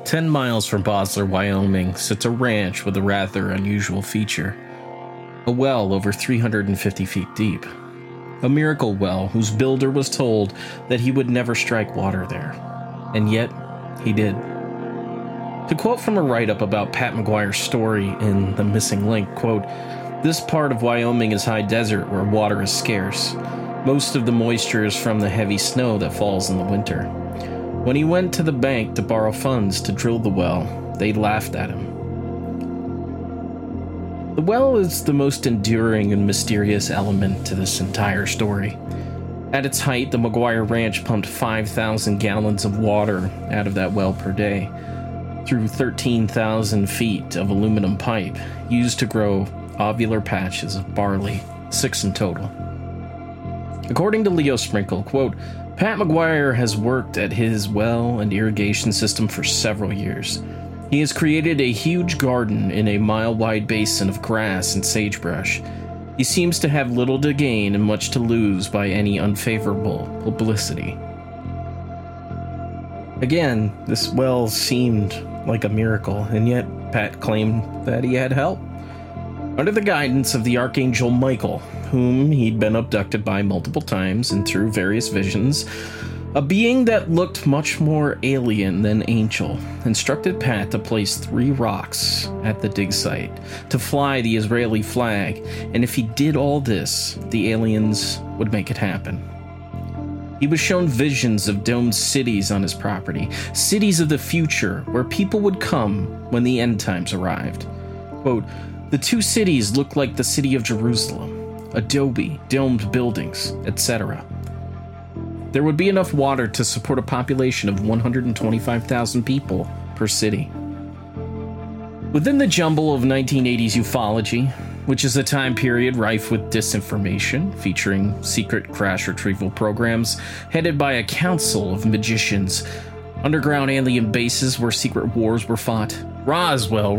10 miles from Bosler, Wyoming, sits a ranch with a rather unusual feature. A well over 350 feet deep. A miracle well whose builder was told that he would never strike water there. And yet, he did. To quote from a write-up about Pat McGuire's story in The Missing Link, quote, "This part of Wyoming is high desert where water is scarce. Most of the moisture is from the heavy snow that falls in the winter. When he went to the bank to borrow funds to drill the well, they laughed at him." The well is the most enduring and mysterious element to this entire story. At its height, the McGuire Ranch pumped 5,000 gallons of water out of that well per day, through 13,000 feet of aluminum pipe used to grow ovular patches of barley, 6 in total. According to Leo Sprinkle, quote, "Pat McGuire has worked at his well and irrigation system for several years. He has created a huge garden in a mile-wide basin of grass and sagebrush. He seems to have little to gain and much to lose by any unfavorable publicity." Again, this well seemed like a miracle, and yet Pat claimed that he had help. Under the guidance of the Archangel Michael, whom he'd been abducted by multiple times and through various visions, a being that looked much more alien than angel instructed Pat to place 3 rocks at the dig site, to fly the Israeli flag, and if he did all this, the aliens would make it happen. He was shown visions of domed cities on his property, cities of the future where people would come when the end times arrived. Quote, "The 2 cities looked like the city of Jerusalem, adobe, domed buildings, etc. There would be enough water to support a population of 125,000 people per city." Within the jumble of 1980s ufology, which is a time period rife with disinformation, featuring secret crash retrieval programs headed by a council of magicians, underground alien bases where secret wars were fought, Roswell,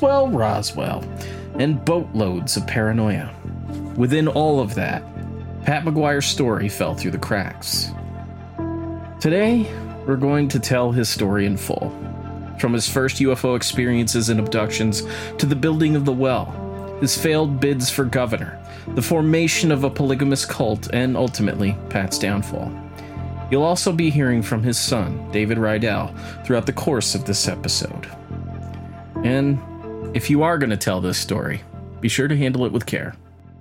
and boatloads of paranoia. Within all of that, Pat McGuire's story fell through the cracks. Today, we're going to tell his story in full. From his first UFO experiences and abductions to the building of the well, his failed bids for governor, the formation of a polygamous cult, and ultimately, Pat's downfall. You'll also be hearing from his son, David Rydell, throughout the course of this episode. And if you are going to tell this story, be sure to handle it with care.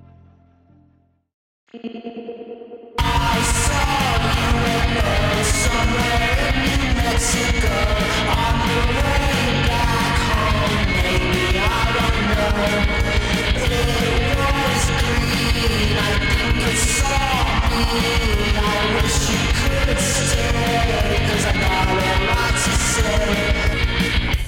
I saw you somewhere in New Mexico on the way back home. Maybe I don't know. It was green. I think it saw me. I wish you could stay, 'cause I got a lot to say.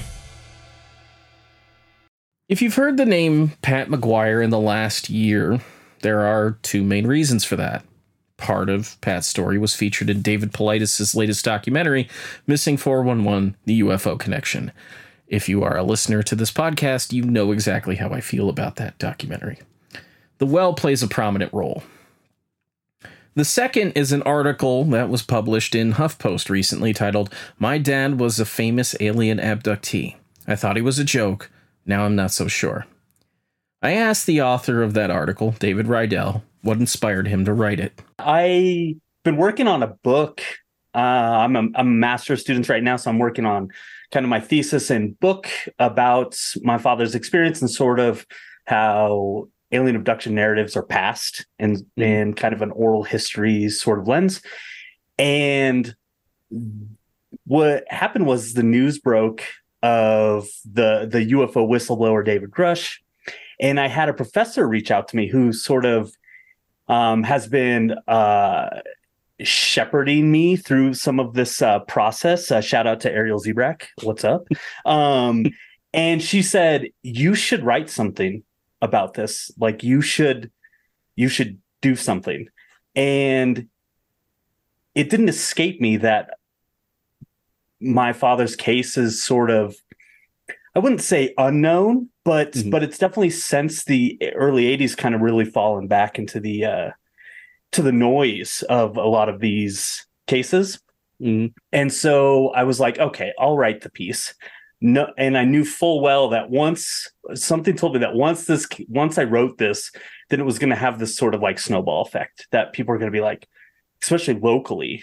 If you've heard the name Pat McGuire in the last year, there are 2 main reasons for that. Part of Pat's story was featured in David Paulides' latest documentary, Missing 411, The UFO Connection. If you are a listener to this podcast, you know exactly how I feel about that documentary. The well plays a prominent role. The second is an article that was published in HuffPost recently titled, "My Dad Was a Famous Alien Abductee. I Thought He Was a Joke. Now I'm Not So Sure." I asked the author of that article, David Rydell, what inspired him to write it. I've been working on a book. I'm a master's student right now, so I'm working on kind of my thesis and book about my father's experience and sort of how alien abduction narratives are passed in kind of an oral history sort of lens. And what happened was the news broke of the UFO whistleblower David Grush. And I had a professor reach out to me who sort of has been shepherding me through some of this process. Shout out to Ariel Zebrak. What's up? And she said, "You should write something about this. Like you should do something." And it didn't escape me that my father's case is sort of, I wouldn't say unknown, but it's definitely since the early 80s kind of really fallen back into the noise of a lot of these cases. Mhm. And so I was like, okay, I'll write the piece. No, and I knew full well that once something told me that once I wrote this, then it was going to have this sort of like snowball effect that people are going to be like, especially locally,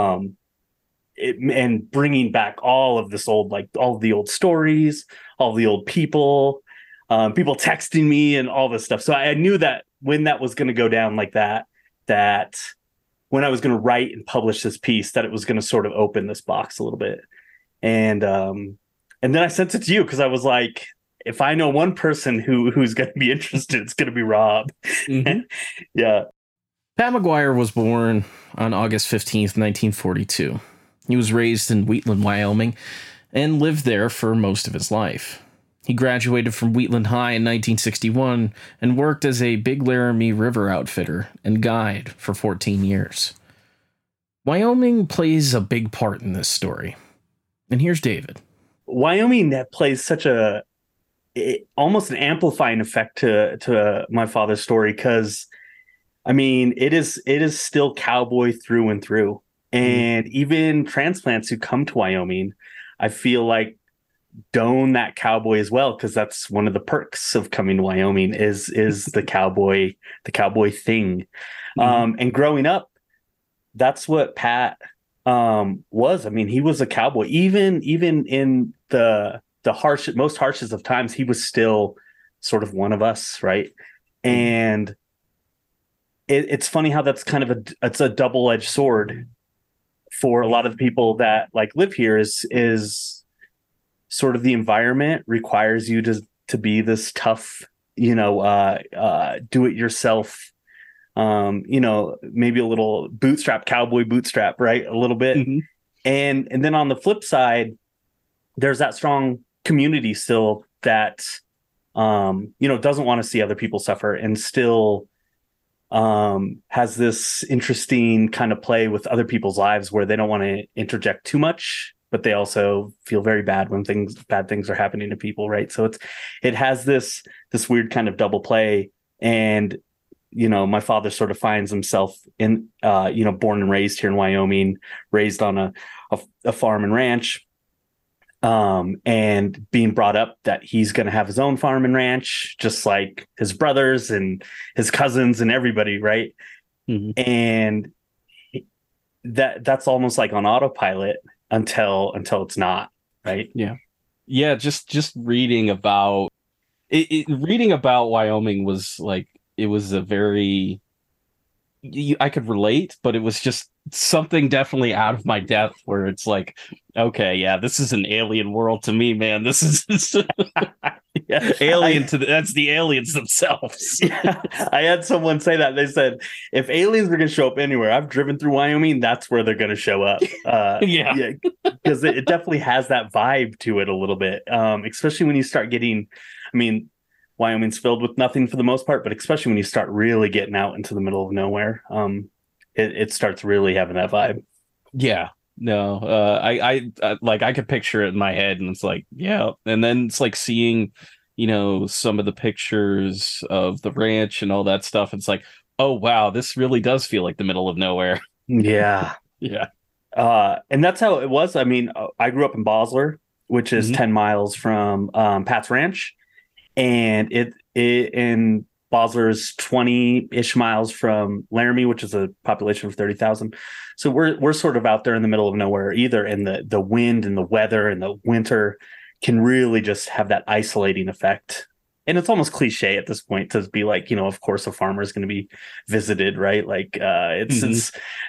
and bringing back all of this old, like all of the old stories, all the old people, people texting me and all this stuff. So I knew that when that was going to go down like that when I was going to write and publish this piece, that it was going to sort of open this box a little bit. And then I sent it to you because I was like, if I know one person who's going to be interested, it's going to be Rob. Mhm. Yeah. Pat McGuire was born on August 15th, 1942. He was raised in Wheatland, Wyoming, and lived there for most of his life. He graduated from Wheatland High in 1961 and worked as a Big Laramie River outfitter and guide for 14 years. Wyoming plays a big part in this story. And here's David. Wyoming that plays such almost an amplifying effect to my father's story, because I mean it is still cowboy through and through. And even transplants who come to Wyoming, I feel like don that cowboy as well, because that's one of the perks of coming to Wyoming is the cowboy thing. And growing up, that's what Pat was. I mean, he was a cowboy. Even in the most harshest of times, he was still sort of one of us, right? And it's funny how that's kind of it's a double-edged sword for a lot of the people that like live here. Is sort of the environment requires you to be this tough, do it yourself, maybe a little cowboy bootstrap, right? A little bit. Mhm. And then on the flip side, there's that strong community still that, doesn't want to see other people suffer, and still has this interesting kind of play with other people's lives where they don't want to interject too much, but they also feel very bad when bad things are happening to people, right? So it has this weird kind of double play. And my father sort of finds himself in born and raised here in Wyoming, raised on a farm and ranch, and being brought up that he's going to have his own farm and ranch, just like his brothers and his cousins and everybody, right? Mhm. And that's almost like on autopilot until it's not, right? Yeah, just reading about reading about Wyoming was like, it was a very, I could relate, but it was just something definitely out of my depth where it's like, okay, yeah, this is an alien world to me, man. This is alien that's the aliens themselves. Yeah, I had someone say that. They said, if aliens are going to show up anywhere, I've driven through Wyoming, that's where they're going to show up. Yeah. Because it definitely has that vibe to it a little bit, especially when you start getting, I mean, Wyoming's filled with nothing for the most part, but especially when you start really getting out into the middle of nowhere, it starts really having that vibe. Yeah. No, I like, I could picture it in my head, and it's like, yeah. And then it's like seeing, some of the pictures of the ranch and all that stuff. It's like, oh wow, this really does feel like the middle of nowhere. Yeah. Yeah. And that's how it was. I mean, I grew up in Bosler, which is 10 miles from Pat's Ranch. And it in Bosler is 20-ish miles from Laramie, which is a population of 30,000. So we're sort of out there in the middle of nowhere either. And the wind and the weather and the winter can really just have that isolating effect. And it's almost cliche at this point to be like, of course a farmer is going to be visited, right? Like it's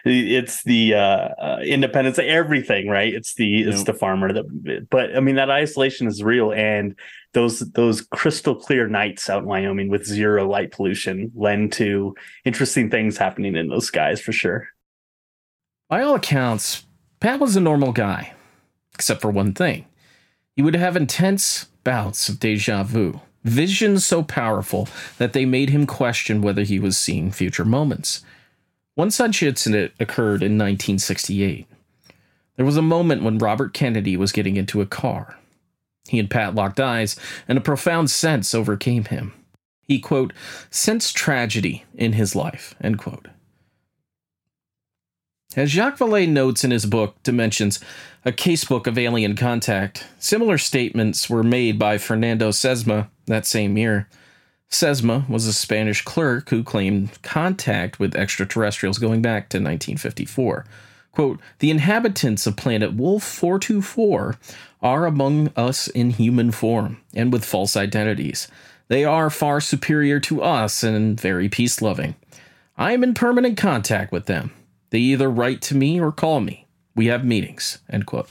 the independence of everything, right? It's the farmer but I mean, that isolation is real. And those crystal clear nights out in Wyoming with zero light pollution lend to interesting things happening in those skies for sure. By all accounts, Pat was a normal guy, except for one thing. He would have intense bouts of deja vu, visions so powerful that they made him question whether he was seeing future moments. One such incident occurred in 1968. There was a moment when Robert Kennedy was getting into a car. He and Pat locked eyes, and a profound sense overcame him. He, quote, sensed tragedy in his life, end quote. As Jacques Vallée notes in his book, Dimensions, a casebook of alien contact, similar statements were made by Fernando Sesma that same year. Sesma was a Spanish clerk who claimed contact with extraterrestrials going back to 1954. Quote, "The inhabitants of planet Wolf 424 are among us in human form and with false identities. They are far superior to us and very peace-loving. I am in permanent contact with them. They either write to me or call me. We have meetings." End quote.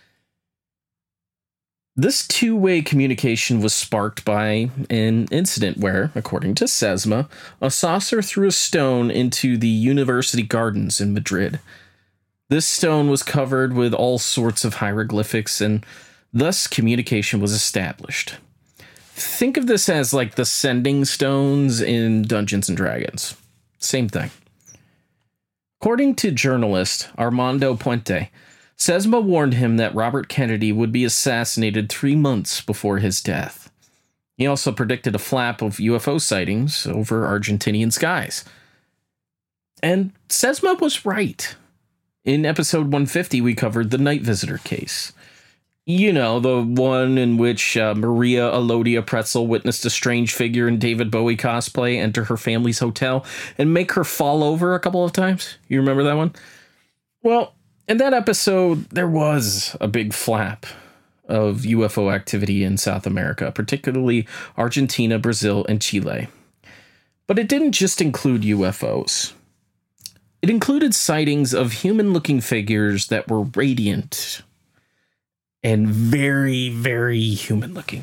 This two-way communication was sparked by an incident where, according to Sesma, a saucer threw a stone into the university gardens in Madrid. This stone was covered with all sorts of hieroglyphics, and thus communication was established. Think of this as like the sending stones in Dungeons and Dragons. Same thing. According to journalist Armando Puente, Sesma warned him that Robert Kennedy would be assassinated 3 months before his death. He also predicted a flap of UFO sightings over Argentinian skies. And Sesma was right. In episode 150, we covered the Night Visitor case. You know, the one in which Maria Elodia Pretzel witnessed a strange figure in David Bowie cosplay enter her family's hotel and make her fall over a couple of times. You remember that one? Well, in that episode, there was a big flap of UFO activity in South America, particularly Argentina, Brazil, and Chile. But it didn't just include UFOs. It included sightings of human-looking figures that were radiant and very, very human-looking.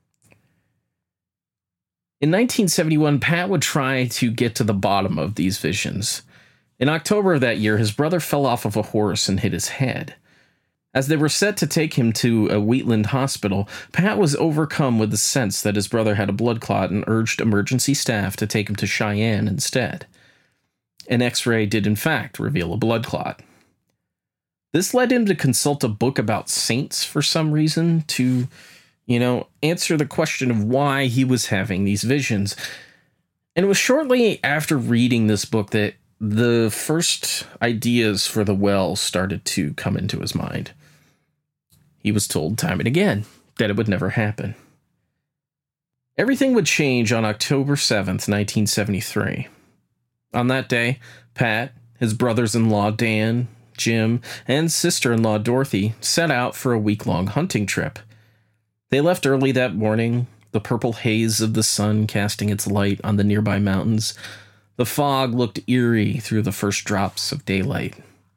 In 1971, Pat would try to get to the bottom of these visions. In October of that year, his brother fell off of a horse and hit his head. As they were set to take him to a Wheatland hospital, Pat was overcome with the sense that his brother had a blood clot and urged emergency staff to take him to Cheyenne instead. An X-ray did in fact reveal a blood clot. This led him to consult a book about saints for some reason to, answer the question of why he was having these visions. And it was shortly after reading this book that the first ideas for the well started to come into his mind. He was told time and again that it would never happen. Everything would change on October 7th, 1973. On that day, Pat, his brothers-in-law Dan, Jim, and sister-in-law Dorothy set out for a week-long hunting trip. They left early that morning, the purple haze of the sun casting its light on the nearby mountains. The fog looked eerie through the first drops of daylight.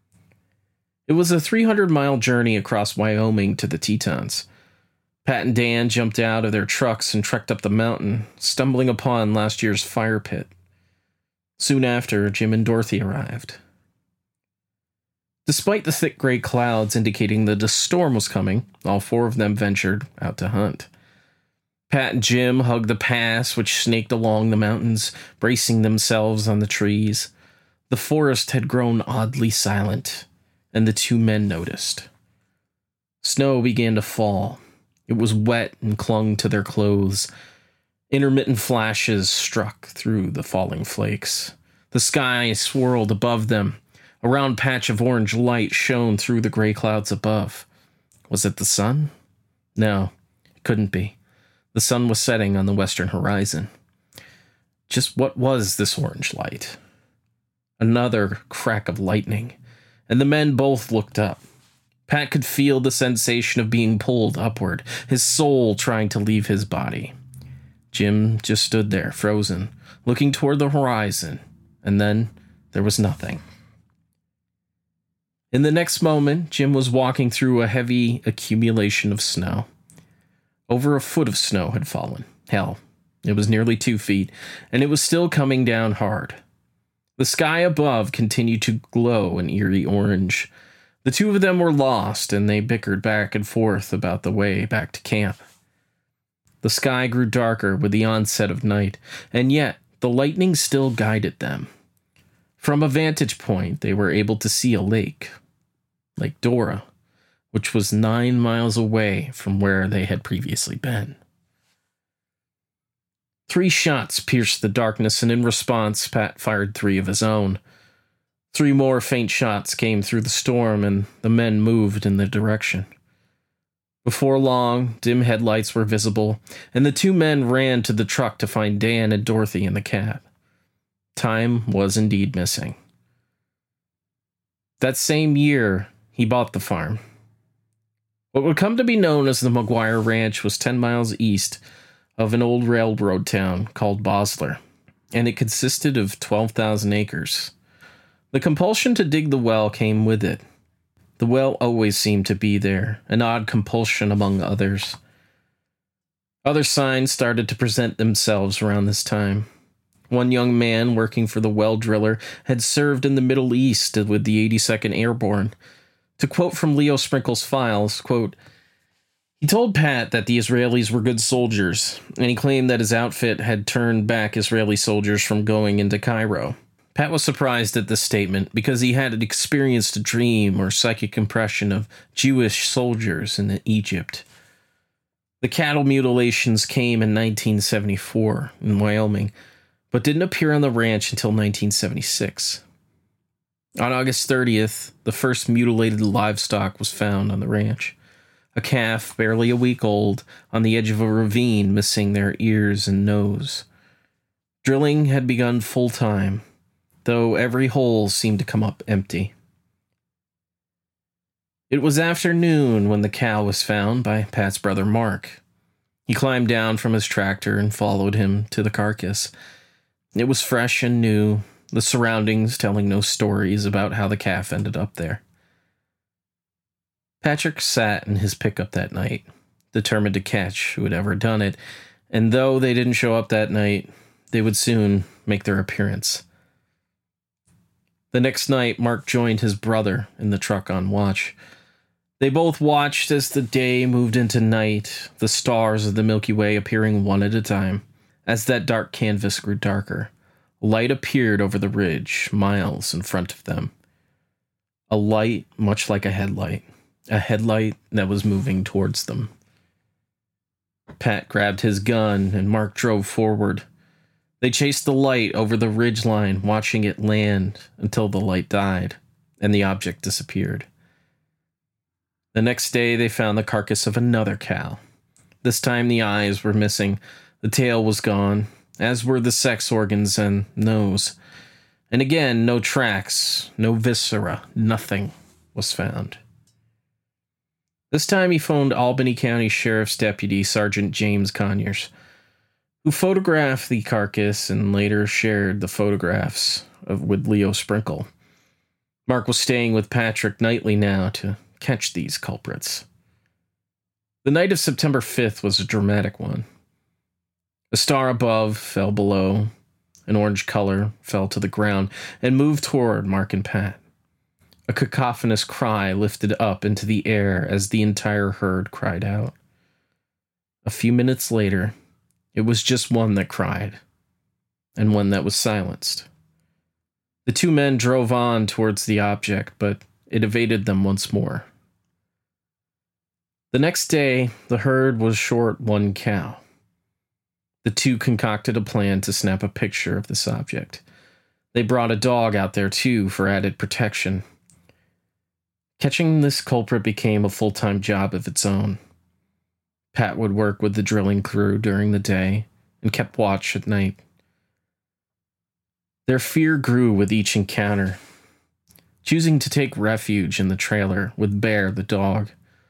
It was a 300-mile journey across Wyoming to the Tetons. Pat and Dan jumped out of their trucks and trekked up the mountain, stumbling upon last year's fire pit. Soon after, Jim and Dorothy arrived. Despite the thick gray clouds indicating that a storm was coming, all four of them ventured out to hunt. Pat and Jim hugged the pass which snaked along the mountains, bracing themselves on the trees. The forest had grown oddly silent, and the two men noticed. Snow began to fall. It was wet and clung to their clothes. Intermittent flashes struck through the falling flakes. The sky swirled above them. A round patch of orange light shone through the gray clouds above. Was it the sun? No, it couldn't be. The sun was setting on the western horizon. Just what was this orange light? Another crack of lightning, and the men both looked up. Pat could feel the sensation of being pulled upward, his soul trying to leave his body. Jim just stood there, frozen, looking toward the horizon, and then there was nothing. In the next moment, Jim was walking through a heavy accumulation of snow. Over a foot of snow had fallen. Hell, it was nearly 2 feet, and it was still coming down hard. The sky above continued to glow an eerie orange. The two of them were lost, and they bickered back and forth about the way back to camp. The sky grew darker with the onset of night, and yet the lightning still guided them. From a vantage point, they were able to see a lake, Lake Dora, which was 9 miles away from where they had previously been. 3 shots pierced the darkness, and in response, Pat fired 3 of his own. 3 more faint shots came through the storm, and the men moved in the direction. Before long, dim headlights were visible, and the 2 men ran to the truck to find Dan and Dorothy in the cab. Time was indeed missing. That same year, he bought the farm. What would come to be known as the McGuire Ranch was 10 miles east of an old railroad town called Bosler, and it consisted of 12,000 acres. The compulsion to dig the well came with it. The well always seemed to be there, an odd compulsion among others. Other signs started to present themselves around this time. One young man working for the well driller had served in the Middle East with the 82nd Airborne. To quote from Leo Sprinkle's files, quote, he told Pat that the Israelis were good soldiers, and he claimed that his outfit had turned back Israeli soldiers from going into Cairo. Pat was surprised at this statement because he had experienced a dream or psychic impression of Jewish soldiers in Egypt. The cattle mutilations came in 1974 in Wyoming, but didn't appear on the ranch until 1976. On August 30th, the first mutilated livestock was found on the ranch. A calf, barely a week old, on the edge of a ravine, missing their ears and nose. Drilling had begun full-time, though every hole seemed to come up empty. It was afternoon when the cow was found by Pat's brother Mark. He climbed down from his tractor and followed him to the carcass. It was fresh and new, the surroundings telling no stories about how the calf ended up there. Patrick sat in his pickup that night, determined to catch who had ever done it, and though they didn't show up that night, they would soon make their appearance. The next night, Mark joined his brother in the truck on watch. They both watched as the day moved into night, the stars of the Milky Way appearing one at a time. As that dark canvas grew darker, light appeared over the ridge, miles in front of them. A light much like a headlight that was moving towards them. Pat grabbed his gun and Mark drove forward. They chased the light over the ridgeline, watching it land until the light died and the object disappeared. The next day, they found the carcass of another cow. This time, the eyes were missing, the tail was gone, as were the sex organs and nose. And again, no tracks, no viscera, nothing was found. This time, he phoned Albany County Sheriff's Deputy Sergeant James Conyers, who photographed the carcass and later shared the photographs with Leo Sprinkle. Mark was staying with Patrick nightly now to catch these culprits. The night of September 5th was a dramatic one. A star above fell below, an orange color fell to the ground and moved toward Mark and Pat. A cacophonous cry lifted up into the air as the entire herd cried out. A few minutes later, it was just one that cried, and one that was silenced. The 2 men drove on towards the object, but it evaded them once more. The next day, the herd was short 1 cow. The 2 concocted a plan to snap a picture of this object. They brought a dog out there too for added protection. Catching this culprit became a full-time job of its own. Pat would work with the drilling crew during the day and kept watch at night. Their fear grew with each encounter, choosing to take refuge in the trailer with Bear the dog.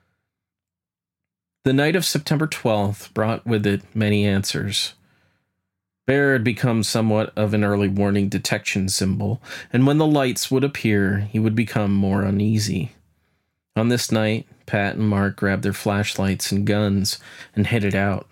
The night of September 12th brought with it many answers. Bear had become somewhat of an early warning detection symbol, and when the lights would appear, he would become more uneasy. On this night, Pat and Mark grabbed their flashlights and guns and headed out.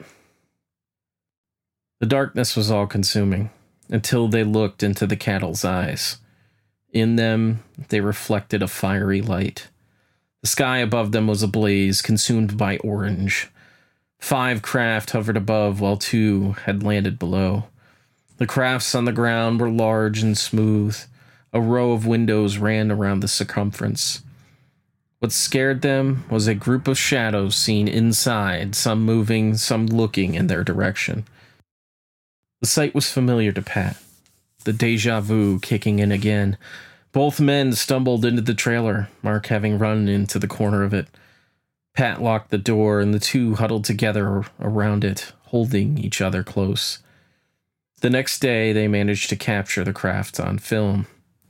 The darkness was all-consuming, until they looked into the cattle's eyes. In them, they reflected a fiery light. The sky above them was ablaze, consumed by orange. 5 craft hovered above, while 2 had landed below. The crafts on the ground were large and smooth. A row of windows ran around the circumference. What scared them was a group of shadows seen inside, some moving, some looking in their direction. The sight was familiar to Pat, the deja vu kicking in again, Both men stumbled into the trailer, Mark having run into the corner of it. Pat locked the door, and the two huddled together around it, holding each other close. The next day, they managed to capture the craft on film.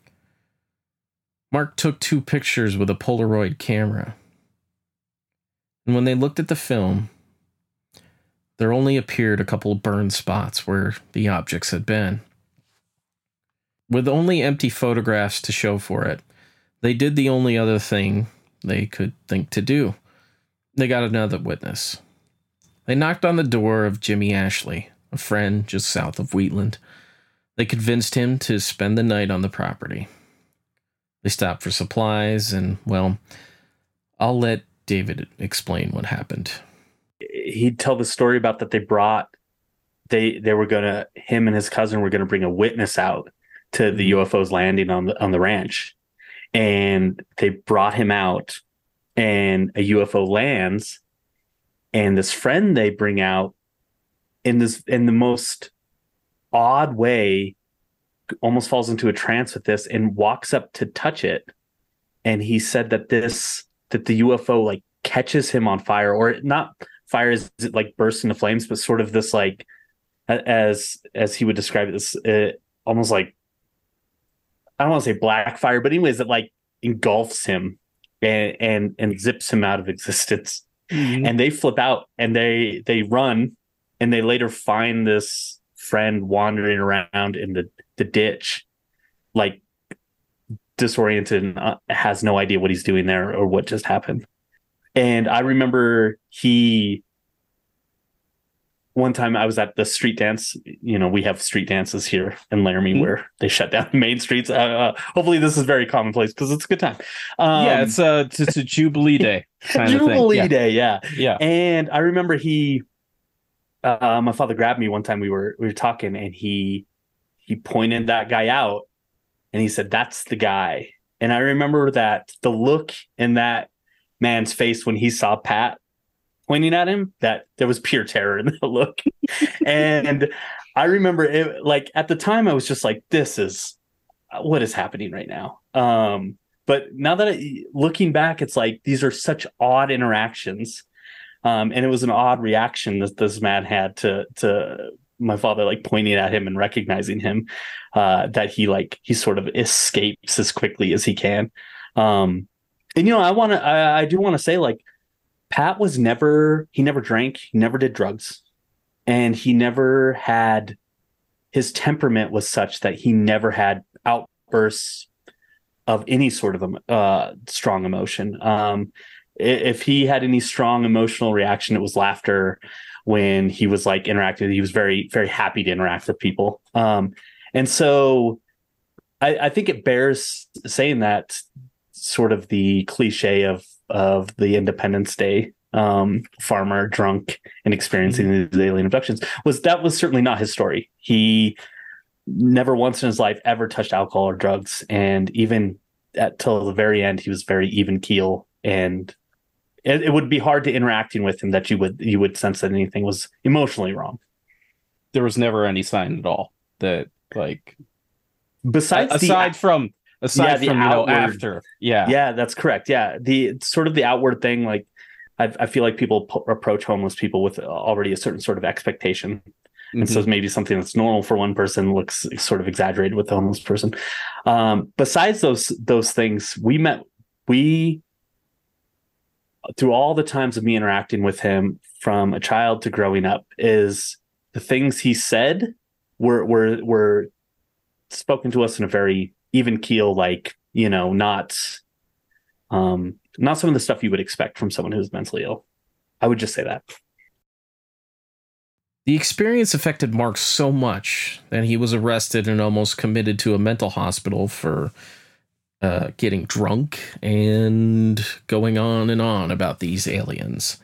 Mark took 2 pictures with a Polaroid camera. And when they looked at the film, there only appeared a couple of burn spots where the objects had been. With only empty photographs to show for it, they did the only other thing they could think to do. They got another witness. They knocked on the door of Jimmy Ashley, a friend just south of Wheatland. They convinced him to spend the night on the property. They stopped for supplies, and, well, I'll let David explain what happened. He'd tell the story about that they were gonna, him and his cousin were gonna bring a witness out to the UFOs landing on the ranch, and they brought him out, and a UFO lands, and this friend they bring out in the most odd way almost falls into a trance with this and walks up to touch it, and he said that the UFO like catches him on fire, or not fire as it like bursts into flames, but sort of this like, as he would describe it, this almost like, I don't want to say black fire, but anyways, it like engulfs him and zips him out of existence. Mm-hmm. And they flip out and they run, and they later find this friend wandering around in the ditch, like disoriented and has no idea what he's doing there or what just happened. And I remember one time I was at the street dance. You know, we have street dances here in Laramie where they shut down the main streets. Hopefully this is very commonplace because it's a good time. It's a Jubilee Day. Jubilee Day, yeah. Yeah. And I remember my father grabbed me one time. We were talking, and he pointed that guy out, and he said, "That's the guy." And I remember that the look in that man's face when he saw Pat pointing at him, that there was pure terror in the look. And I remember it, like at the time I was just like, this is what is happening right now. But now that looking back, it's like, these are such odd interactions. And it was an odd reaction that this man had to my father, like pointing at him and recognizing him, that he sort of escapes as quickly as he can. And, you know, I do want to say, like, Pat he never drank, he never did drugs, and he never had, his temperament was such that he never had outbursts of any sort of strong emotion. If he had any strong emotional reaction, it was laughter. When he was like interacting, he was very, very happy to interact with people. And so I think it bears saying that sort of the cliche of the Independence Day farmer drunk and experiencing these alien abductions was certainly not his story. He never once in his life ever touched alcohol or drugs, and even till the very end, he was very even keel, and it would be hard to interacting with him that you would sense that anything was emotionally wrong. There was never any sign at all that, like, besides aside from outward, you know, after. Yeah, that's correct. Yeah, the sort of the outward thing, like I feel like people approach homeless people with already a certain sort of expectation. And so maybe something that's normal for one person looks sort of exaggerated with the homeless person. Besides those things, we through all the times of me interacting with him from a child to growing up, is the things he said were spoken to us in a very even keel, like, you know, not some of the stuff you would expect from someone who's mentally ill. I would just say that. The experience affected Mark so much that he was arrested and almost committed to a mental hospital for getting drunk and going on and on about these aliens.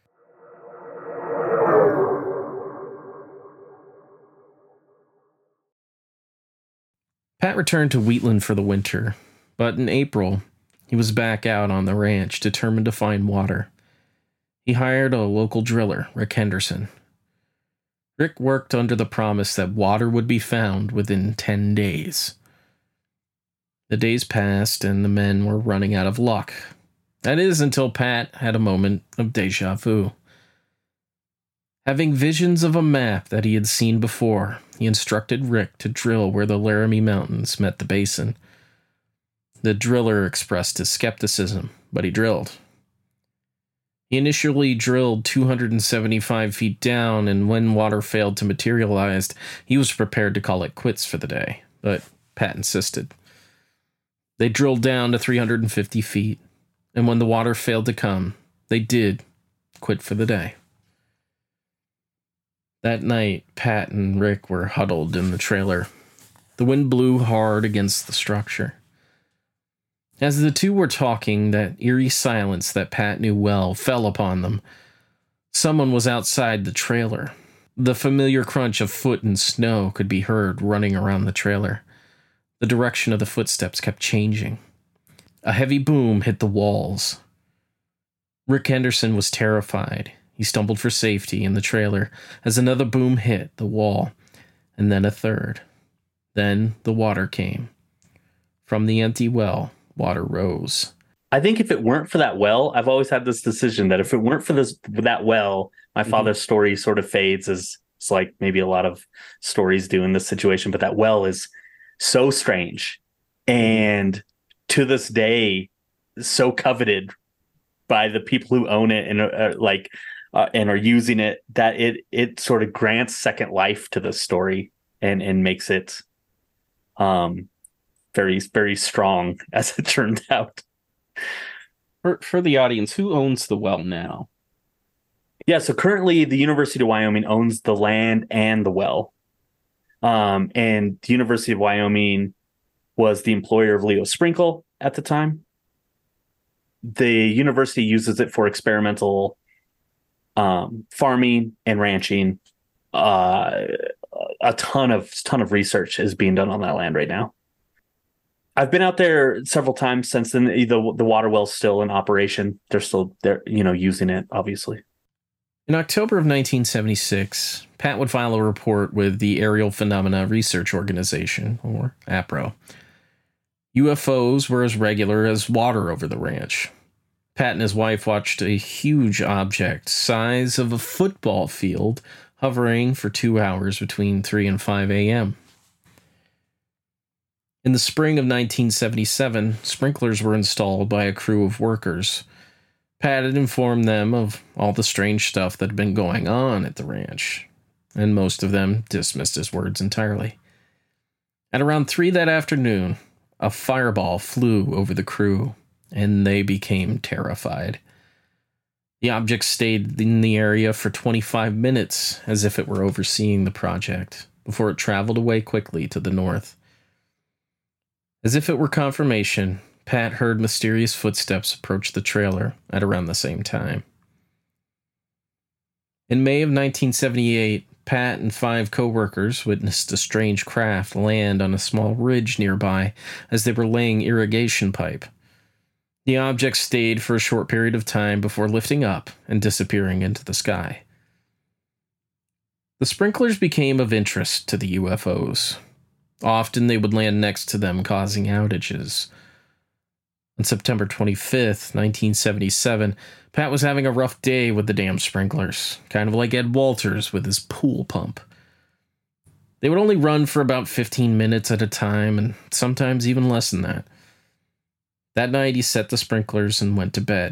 Pat returned to Wheatland for the winter, but in April, he was back out on the ranch, determined to find water. He hired a local driller, Rick Henderson. Rick worked under the promise that water would be found within 10 days. The days passed, and the men were running out of luck. That is, until Pat had a moment of deja vu. Having visions of a map that he had seen before, he instructed Rick to drill where the Laramie Mountains met the basin. The driller expressed his skepticism, but he drilled. He initially drilled 275 feet down, and when water failed to materialize, he was prepared to call it quits for the day, but Pat insisted. They drilled down to 350 feet, and when the water failed to come, they did quit for the day. That night, Pat and Rick were huddled in the trailer. The wind blew hard against the structure. As the two were talking, that eerie silence that Pat knew well fell upon them. Someone was outside the trailer. The familiar crunch of foot in snow could be heard running around the trailer. The direction of the footsteps kept changing. A heavy boom hit the walls. Rick Henderson was terrified. He stumbled for safety in the trailer as another boom hit the wall, and then a third. Then the water came. From the empty well, water rose. I think if it weren't for that well, I've always had this decision that if it weren't for that well, my father's story sort of fades, as it's like maybe a lot of stories do in this situation. But that well is so strange, and to this day, so coveted by the people who own it and and are using it, that it sort of grants second life to the story and makes it very, very strong, as it turned out. For the audience, who owns the well now? Yeah, so currently the University of Wyoming owns the land and the well. And the University of Wyoming was the employer of Leo Sprinkle at the time. The university uses it for experimental farming and ranching. A ton of research is being done on that land right now. I've been out there several times since then. The water well's still in operation. They're still there, using it, obviously. In October of 1976, Pat would file a report with the Aerial Phenomena Research Organization, or APRO. UFOs were as regular as water over the ranch. Pat and his wife watched a huge object, size of a football field, hovering for 2 hours between 3 and 5 a.m. In the spring of 1977, sprinklers were installed by a crew of workers. Pat had informed them of all the strange stuff that had been going on at the ranch, and most of them dismissed his words entirely. At around 3 that afternoon, a fireball flew over the crew, and they became terrified. The object stayed in the area for 25 minutes, as if it were overseeing the project, before it traveled away quickly to the north. As if it were confirmation, Pat heard mysterious footsteps approach the trailer at around the same time. In May of 1978, Pat and 5 co-workers witnessed a strange craft land on a small ridge nearby as they were laying irrigation pipe. The object stayed for a short period of time before lifting up and disappearing into the sky. The sprinklers became of interest to the UFOs. Often they would land next to them, causing outages. On September 25th, 1977, Pat was having a rough day with the damn sprinklers, kind of like Ed Walters with his pool pump. They would only run for about 15 minutes at a time, and sometimes even less than that. That night, he set the sprinklers and went to bed.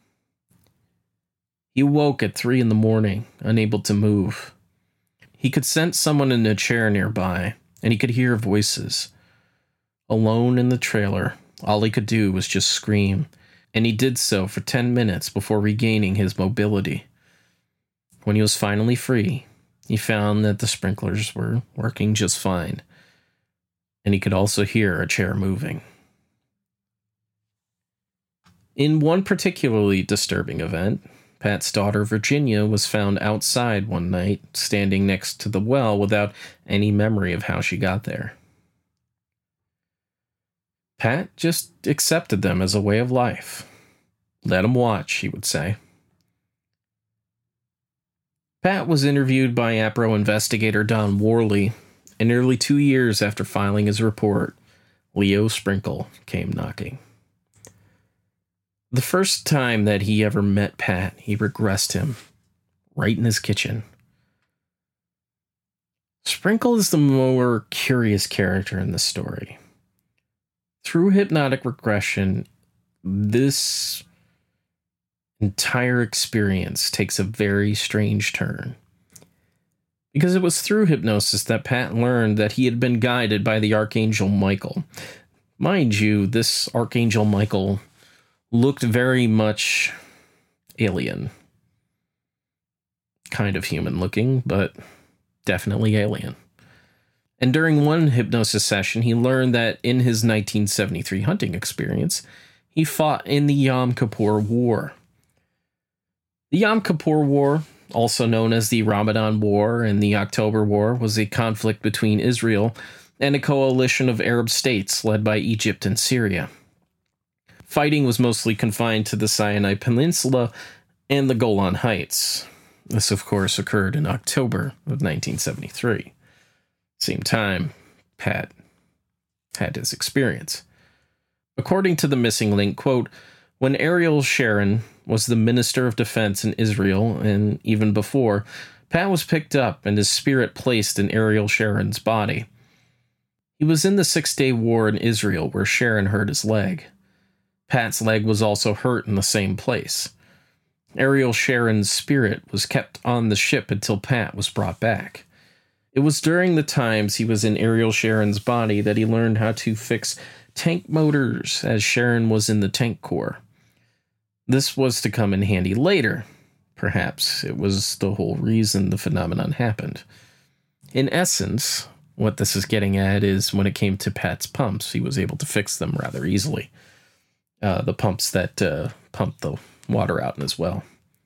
He woke at 3 in the morning, unable to move. He could sense someone in a chair nearby, and he could hear voices. Alone in the trailer, all he could do was just scream, and he did so for 10 minutes before regaining his mobility. When he was finally free, he found that the sprinklers were working just fine, and he could also hear a chair moving. In one particularly disturbing event, Pat's daughter Virginia was found outside one night, standing next to the well without any memory of how she got there. Pat just accepted them as a way of life. Let him watch, he would say. Pat was interviewed by APRO investigator Don Worley, and nearly 2 years after filing his report, Leo Sprinkle came knocking. The first time that he ever met Pat, he regressed him right in his kitchen. Sprinkle is the more curious character in the story. Through hypnotic regression, this entire experience takes a very strange turn. Because it was through hypnosis that Pat learned that he had been guided by the Archangel Michael. Mind you, this Archangel Michael looked very much alien. Kind of human looking, but definitely alien. And during one hypnosis session, he learned that in his 1973 hunting experience, he fought in the Yom Kippur War. The Yom Kippur War, also known as the Ramadan War and the October War, was a conflict between Israel and a coalition of Arab states led by Egypt and Syria. Fighting was mostly confined to the Sinai Peninsula and the Golan Heights. This, of course, occurred in October of 1973. Same time, Pat had his experience. According to the Missing Link, quote, when Ariel Sharon was the Minister of Defense in Israel, and even before, Pat was picked up and his spirit placed in Ariel Sharon's body. He was in the 6-day war in Israel where Sharon hurt his leg. Pat's leg was also hurt in the same place. Ariel Sharon's spirit was kept on the ship until Pat was brought back. It was during the times he was in Ariel Sharon's body that he learned how to fix tank motors, as Sharon was in the tank corps. This was to come in handy later. Perhaps it was the whole reason the phenomenon happened. In essence, what this is getting at is when it came to Pat's pumps, he was able to fix them rather easily. The pumps that pumped the water out in his well.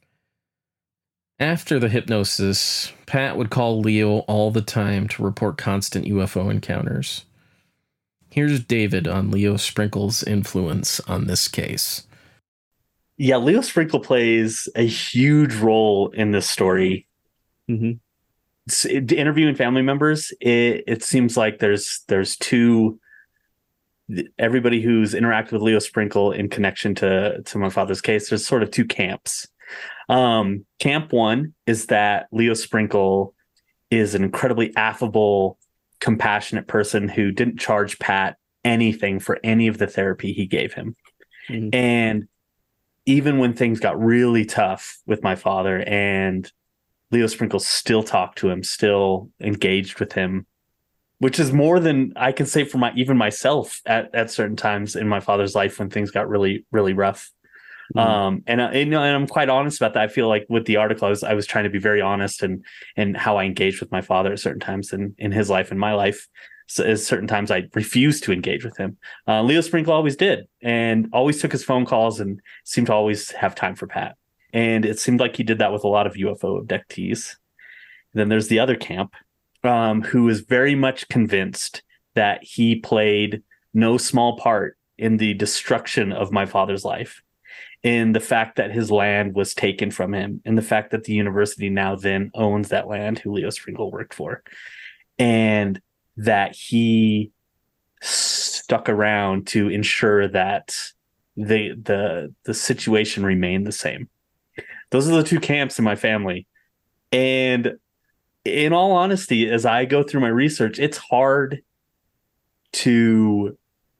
After the hypnosis, Pat would call Leo all the time to report constant UFO encounters. Here's David on Leo Sprinkle's influence on this case. Yeah, Leo Sprinkle plays a huge role in this story. Mm-hmm. Interviewing family members, it seems like there's two. Everybody who's interacted with Leo Sprinkle in connection to my father's case, there's sort of two camps. Camp one is that Leo Sprinkle is an incredibly affable, compassionate person who didn't charge Pat anything for any of the therapy he gave him. Mm-hmm. And even when things got really tough with my father and Leo Sprinkle still talked to him, still engaged with him, which is more than I can say for myself at certain times in my father's life when things got really, really rough. Mm-hmm. And I'm quite honest about that. I feel like with the article, I was trying to be very honest and how I engaged with my father at certain times in his life and my life. So at certain times I refused to engage with him. Leo Sprinkle always did and always took his phone calls and seemed to always have time for Pat. And it seemed like he did that with a lot of UFO abductees. Then there's the other camp who is very much convinced that he played no small part in the destruction of my father's life, in the fact that his land was taken from him, and the fact that the university now then owns that land, who Leo Sprinkle worked for, and that he stuck around to ensure that the situation remained the same. Those are the two camps in my family. And in all honesty, as I go through my research, it's hard to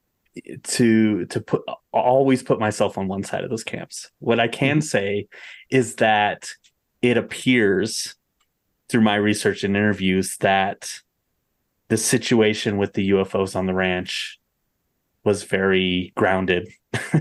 always put myself on one side of those camps. What I can say is that it appears through my research and interviews that the situation with the UFOs on the ranch was very grounded.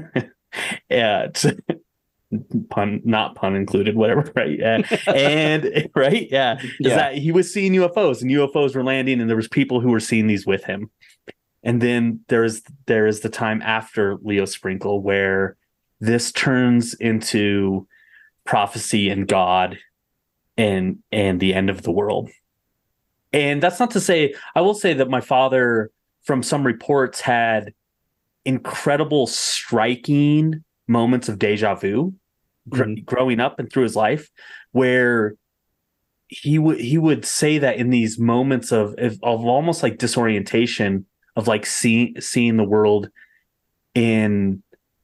Not pun included, whatever, right? And right, yeah, is that he was seeing UFOs and UFOs were landing, and there was people who were seeing these with him. And then there is the time after Leo Sprinkle where this turns into prophecy and God and the end of the world. And that's not to say, I will say that my father, from some reports, had incredible, striking moments of deja vu growing up and through his life, where he would say that in these moments of almost like disorientation like seeing the world in,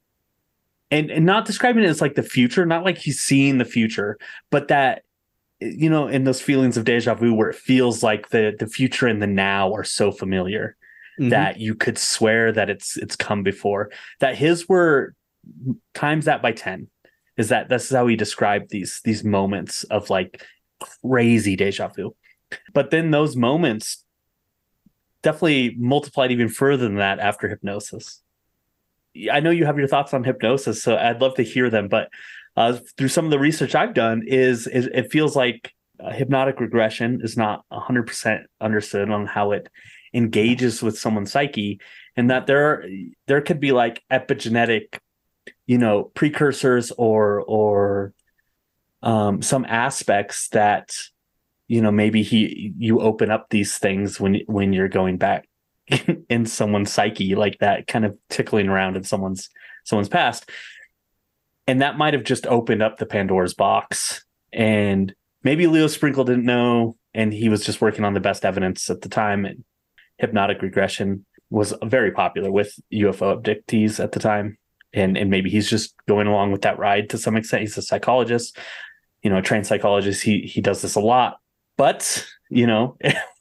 and not describing it as like the future, not like he's seeing the future, but that, you know, in those feelings of deja vu where it feels like the future and the now are so familiar that you could swear that it's come before. That his were times that by 10. This is how he described these moments of like crazy deja vu. But then those moments definitely multiplied even further than that after hypnosis. I know you have your thoughts on hypnosis, so I'd love to hear them. But through some of the research I've done, is it feels like hypnotic regression is not 100% understood on how it engages with someone's psyche, and that there could be like epigenetic, you know, precursors or some aspects that, you know, maybe you open up these things when you're going back in someone's psyche, like that kind of tickling around in someone's past. And that might have just opened up the Pandora's box. And maybe Leo Sprinkle didn't know, and he was just working on the best evidence at the time. And hypnotic regression was very popular with UFO abductees at the time. And maybe he's just going along with that ride to some extent. He's a psychologist, you know, a trained psychologist. He does this a lot. But, you know,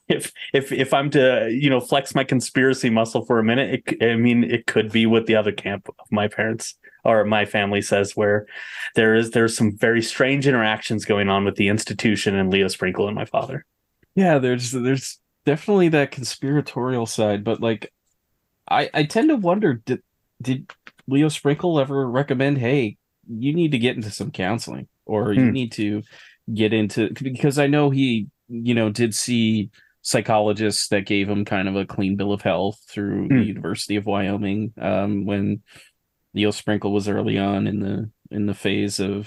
if I'm to, you know, flex my conspiracy muscle for a minute, it could be what the other camp of my parents or my family says, where there's some very strange interactions going on with the institution and Leo Sprinkle and my father. Yeah, there's definitely that conspiratorial side, but like I tend to wonder, did Leo Sprinkle ever recommend, hey, you need to get into some counseling, or you need to get into, because I know he, you know, did see psychologists that gave him kind of a clean bill of health through the University of Wyoming when Leo Sprinkle was early on in the phase of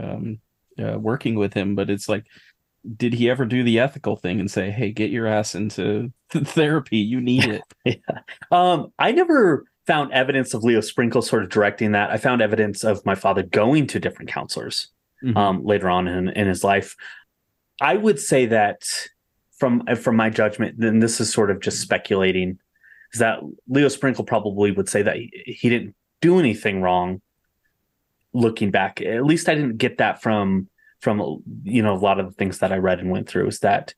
working with him. But it's like, did he ever do the ethical thing and say, hey, get your ass into therapy, you need it? Yeah. I never found evidence of Leo Sprinkle sort of directing that. I found evidence of my father going to different counselors later on in his life. I would say that from my judgment, then this is sort of just speculating, is that Leo Sprinkle probably would say that he didn't do anything wrong. Looking back, at least I didn't get that from you know, a lot of the things that I read and went through, is that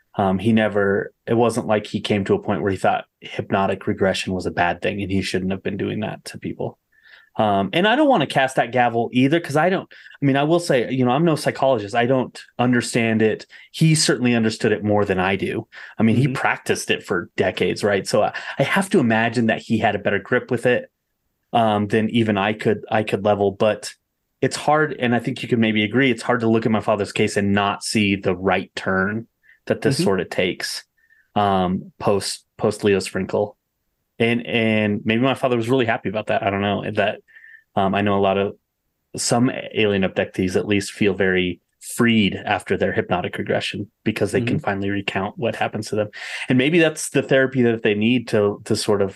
it wasn't like he came to a point where he thought hypnotic regression was a bad thing and he shouldn't have been doing that to people. And I don't want to cast that gavel either, because I will say, you know, I'm no psychologist. I don't understand it. He certainly understood it more than I do. I mean, he practiced it for decades, right? So I have to imagine that he had a better grip with it than even I could level. But it's hard, and I think you could maybe agree, it's hard to look at my father's case and not see the right turn that this sort of takes post Leo Sprinkle. And maybe my father was really happy about that. I don't know. That I know some alien abductees at least feel very freed after their hypnotic regression, because they can finally recount what happens to them. And maybe that's the therapy that they need to sort of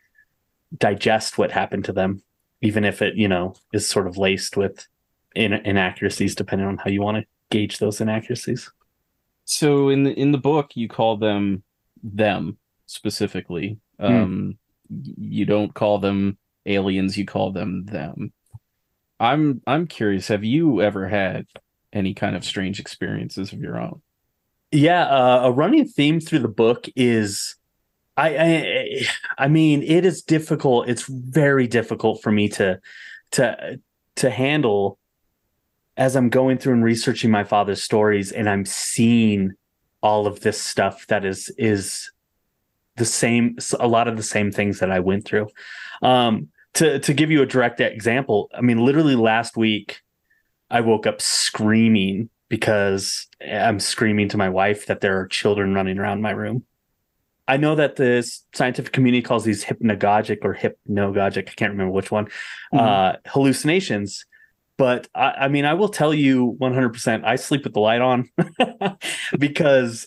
digest what happened to them, even if it, you know, is sort of laced with inaccuracies, depending on how you want to gauge those inaccuracies. So in the book, you call them specifically. You don't call them aliens, you call them. I'm curious, have you ever had any kind of strange experiences of your own? Yeah, a running theme through the book is I mean, it is difficult. It's very difficult for me to handle as I'm going through and researching my father's stories, and I'm seeing all of this stuff that is the same, a lot of the same things that I went through. To give you a direct example, I mean, literally last week, I woke up screaming because I'm screaming to my wife that there are children running around my room. I know that the scientific community calls these hypnagogic or hypnagogic, I can't remember which one, hallucinations. But I mean, I will tell you 100%, I sleep with the light on because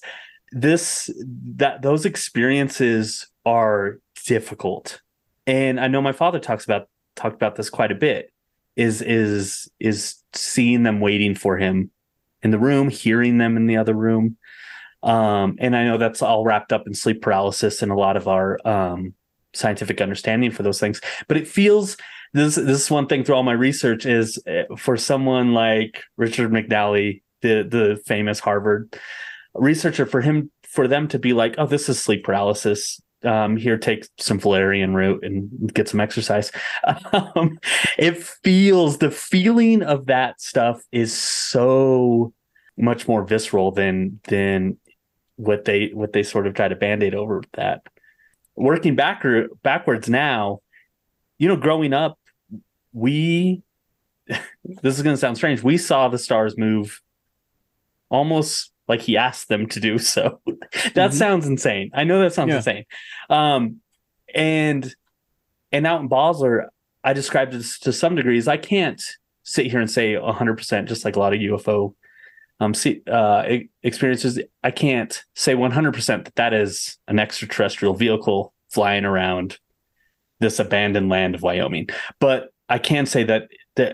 those experiences are difficult. And I know my father talked about this quite a bit, is seeing them waiting for him in the room, hearing them in the other room. And I know that's all wrapped up in sleep paralysis and a lot of our scientific understanding for those things. But it feels, this is one thing through all my research, is for someone like Richard McNally, the famous Harvard researcher, for them to be like, oh, this is sleep paralysis. Here, take some valerian root and get some exercise. It feels, the feeling of that stuff is so much more visceral than what they sort of try to band-aid over that. Working backwards now, growing up, this is going to sound strange, we saw the stars move almost like he asked them to do so. That sounds insane. I know that sounds insane. And out in Basler, I described this to some degrees. I can't sit here and say 100%, just like a lot of UFO experiences. I can't say 100% that is an extraterrestrial vehicle flying around this abandoned land of Wyoming. But I can say that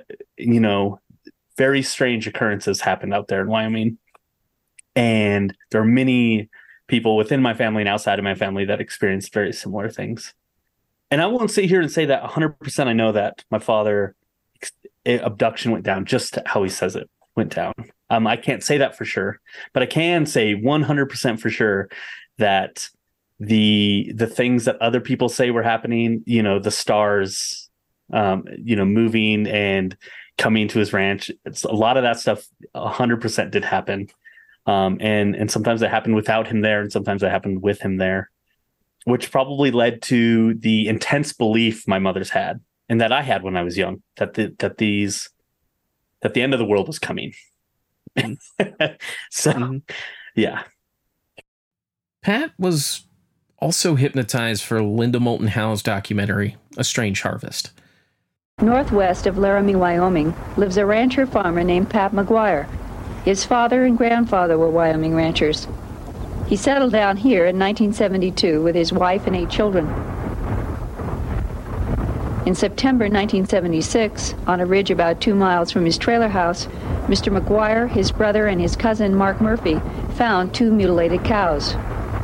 very strange occurrences happened out there in Wyoming. And there are many people within my family and outside of my family that experienced very similar things. And I won't sit here and say that 100% I know that my father abduction went down just how he says it went down. I can't say that for sure, but I can say 100% for sure that the things that other people say were happening, the stars, moving and coming to his ranch, it's a lot of that stuff 100% did happen. And sometimes it happened without him there, and sometimes it happened with him there, which probably led to the intense belief my mother's had and that I had when I was young, that the end of the world was coming. So, yeah. Pat was also hypnotized for Linda Moulton Howe's documentary, A Strange Harvest. Northwest of Laramie, Wyoming, lives a rancher farmer named Pat McGuire. His father and grandfather were Wyoming ranchers. He settled down here in 1972 with his wife and 8 children. In September 1976, on a ridge about 2 miles from his trailer house, Mr. McGuire, his brother, and his cousin Mark Murphy found 2 mutilated cows.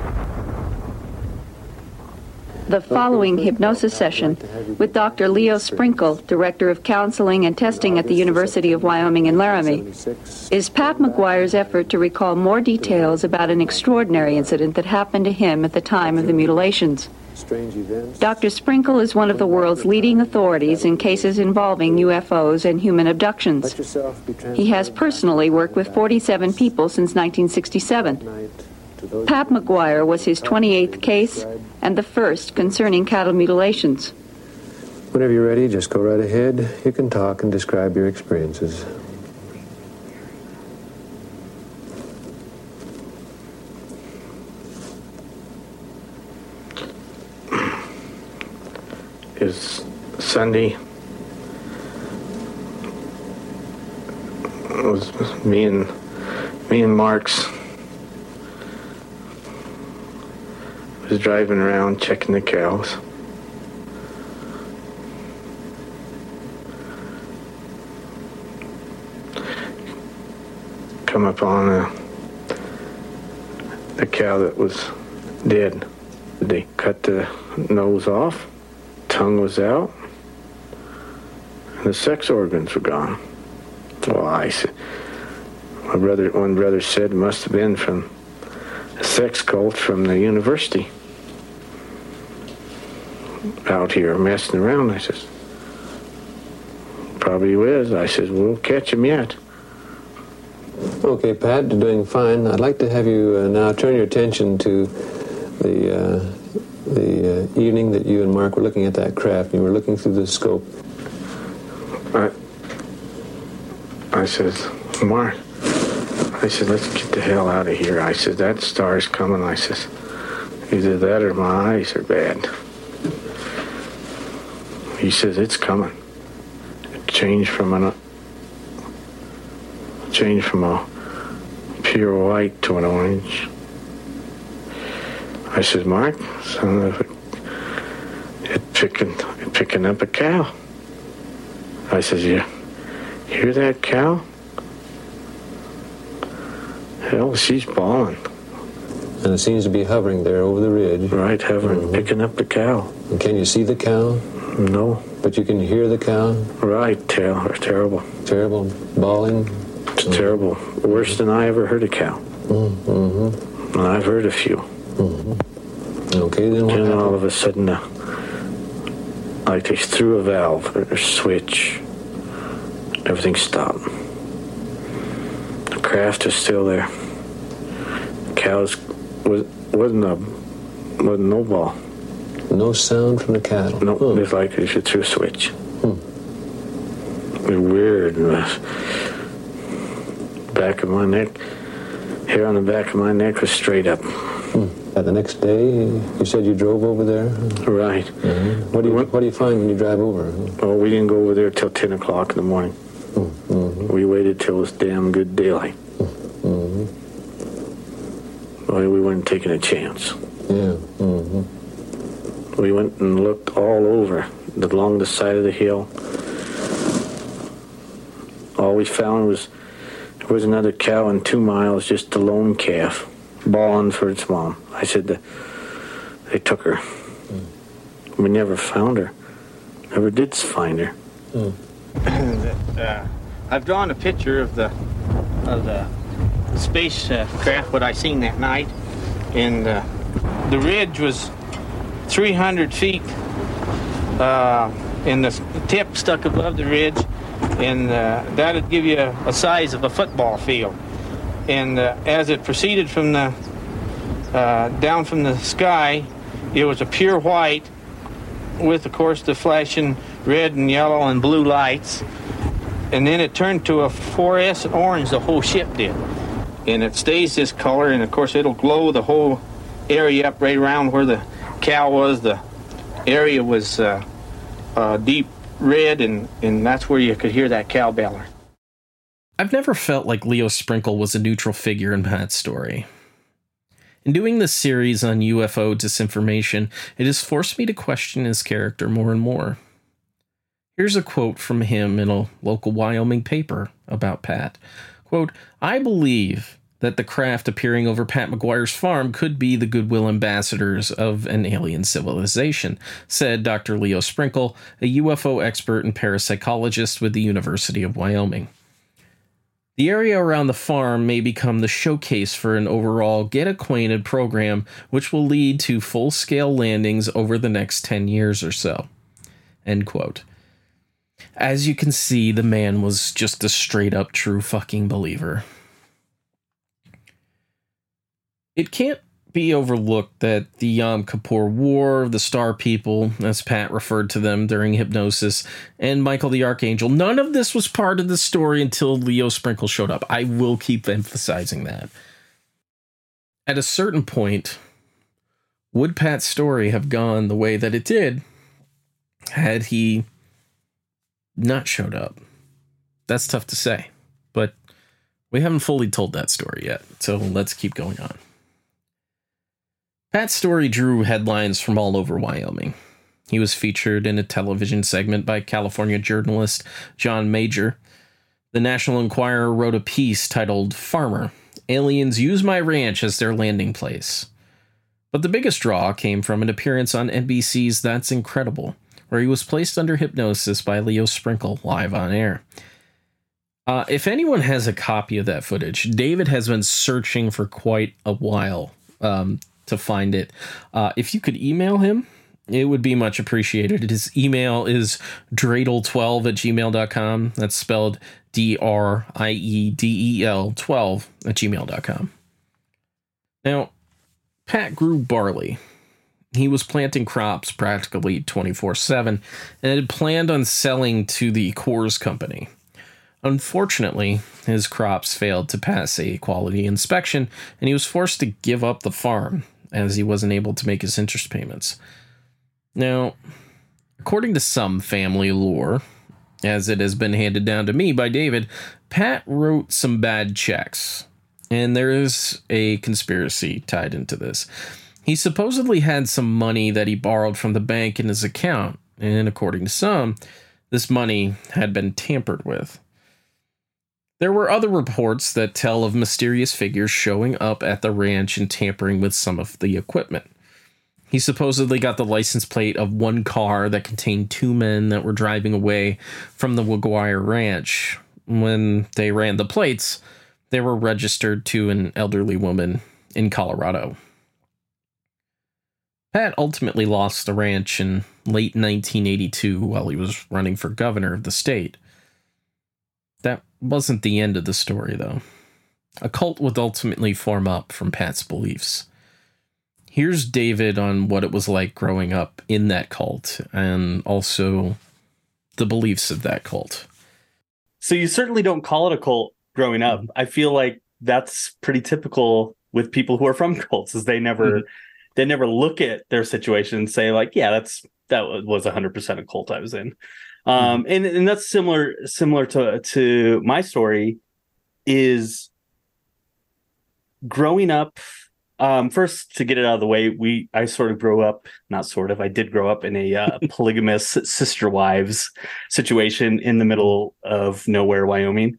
The following hypnosis session with Dr. Leo Sprinkle, Director of Counseling and Testing at the University of Wyoming in Laramie, is Pat McGuire's effort to recall more details about an extraordinary incident that happened to him at the time of the mutilations. Dr. Sprinkle is one of the world's leading authorities in cases involving UFOs and human abductions. He has personally worked with 47 people since 1967. Pat McGuire was his 28th case and the first concerning cattle mutilations. Whenever you're ready, just go right ahead. You can talk and describe your experiences. It's Sunday. It was me and Mark's. Was driving around checking the cows. Come up on the cow that was dead. They cut the nose off, tongue was out, and the sex organs were gone. Well, I said, one brother said it must have been from a sex cult from the university out here messing around. I says, probably was. I says, we'll catch him yet. Okay, Pat, you're doing fine. I'd like to have you now turn your attention to the evening that you and Mark were looking at that craft. You were looking through the scope. I says, Mark, I said, let's get the hell out of here. I said, that star's coming. I says, either that or my eyes are bad. He says, it's coming. It changed from a pure white to an orange. I said, Mark, son of it picking up a cow. I says, you hear that cow? Hell, she's bawling. And it seems to be hovering there over the ridge. Right, hovering, picking up the cow. And can you see the cow? No. But you can hear the cow? Right, terrible. Terrible bawling? It's terrible. Worse than I ever heard a cow. Mm-hmm. And I've heard a few. Mm-hmm. Okay, then what And happened? all of a sudden, like they threw a valve or a switch. Everything stopped. The craft is still there. Cows wasn't no ball. No sound from the cattle? No, it's like they threw a switch. Weird. Back of my neck, hair on the back of my neck was straight up. The next day, you said you drove over there? Right. Mm-hmm. What do you find when you drive over? Oh, we didn't go over there till 10 o'clock in the morning. Mm-hmm. We waited till it was damn good daylight. Mm-hmm. Well, we weren't taking a chance. Yeah. Mm-hmm. We went and looked all over, along the side of the hill. All we found was there was another cow in 2 miles, just a lone calf, bawling for its mom. I said they took her. We never found her. Never did find her. I've drawn a picture of the spacecraft what I seen that night, and the ridge was 300 feet, and the tip stuck above the ridge, and that'd give you a size of a football field. And as it proceeded from the down from the sky, it was a pure white with, of course, the flashing red and yellow and blue lights. And then it turned to a fluorescent orange, the whole ship did. And it stays this color, and of course it'll glow the whole area up right around where the cow was. The area was deep red, and that's where you could hear that cow beller. I've never felt like Leo Sprinkle was a neutral figure in Pat's story. In doing this series on UFO disinformation, it has forced me to question his character more and more. Here's a quote from him in a local Wyoming paper about Pat. Quote, "I believe that the craft appearing over Pat McGuire's farm could be the goodwill ambassadors of an alien civilization," said Dr. Leo Sprinkle, a UFO expert and parapsychologist with the University of Wyoming. The area around the farm may become the showcase for an overall get-acquainted program which will lead to full-scale landings over the next 10 years or so. End quote. As you can see, the man was just a straight-up true fucking believer. It can't be overlooked that the Yom Kippur War, the Star People, as Pat referred to them during hypnosis, and Michael the Archangel, none of this was part of the story until Leo Sprinkle showed up. I will keep emphasizing that. At a certain point, would Pat's story have gone the way that it did had he not showed up? That's tough to say, but we haven't fully told that story yet, so let's keep going on. Pat's story drew headlines from all over Wyoming. He was featured in a television segment by California journalist John Major. The National Enquirer wrote a piece titled "Farmer: Aliens Use My Ranch as Their Landing Place." But the biggest draw came from an appearance on NBC's That's Incredible, where he was placed under hypnosis by Leo Sprinkle live on air. If anyone has a copy of that footage, David has been searching for quite a while to find it. If you could email him, it would be much appreciated. His email is dreidel12@gmail.com. That's spelled DRIEDEL 12@gmail.com. Now, Pat grew barley. He was planting crops practically 24/7 and had planned on selling to the Coors Company. Unfortunately, his crops failed to pass a quality inspection, and he was forced to give up the farm as he wasn't able to make his interest payments. Now, according to some family lore, as it has been handed down to me by David, Pat wrote some bad checks, and there is a conspiracy tied into this. He supposedly had some money that he borrowed from the bank in his account, and according to some, this money had been tampered with. There were other reports that tell of mysterious figures showing up at the ranch and tampering with some of the equipment. He supposedly got the license plate of one car that contained two men that were driving away from the McGuire Ranch. When they ran the plates, they were registered to an elderly woman in Colorado. Pat ultimately lost the ranch in late 1982 while he was running for governor of the state. That wasn't the end of the story, though. A cult would ultimately form up from Pat's beliefs. Here's David on what it was like growing up in that cult and also the beliefs of that cult. So you certainly don't call it a cult growing up. I feel like that's pretty typical with people who are from cults, is they never look at their situation and say like, yeah, that was 100% a cult I was in. And that's similar to my story. Is growing up, first, to get it out of the way, I did grow up in a polygamous sister wives situation in the middle of nowhere, Wyoming.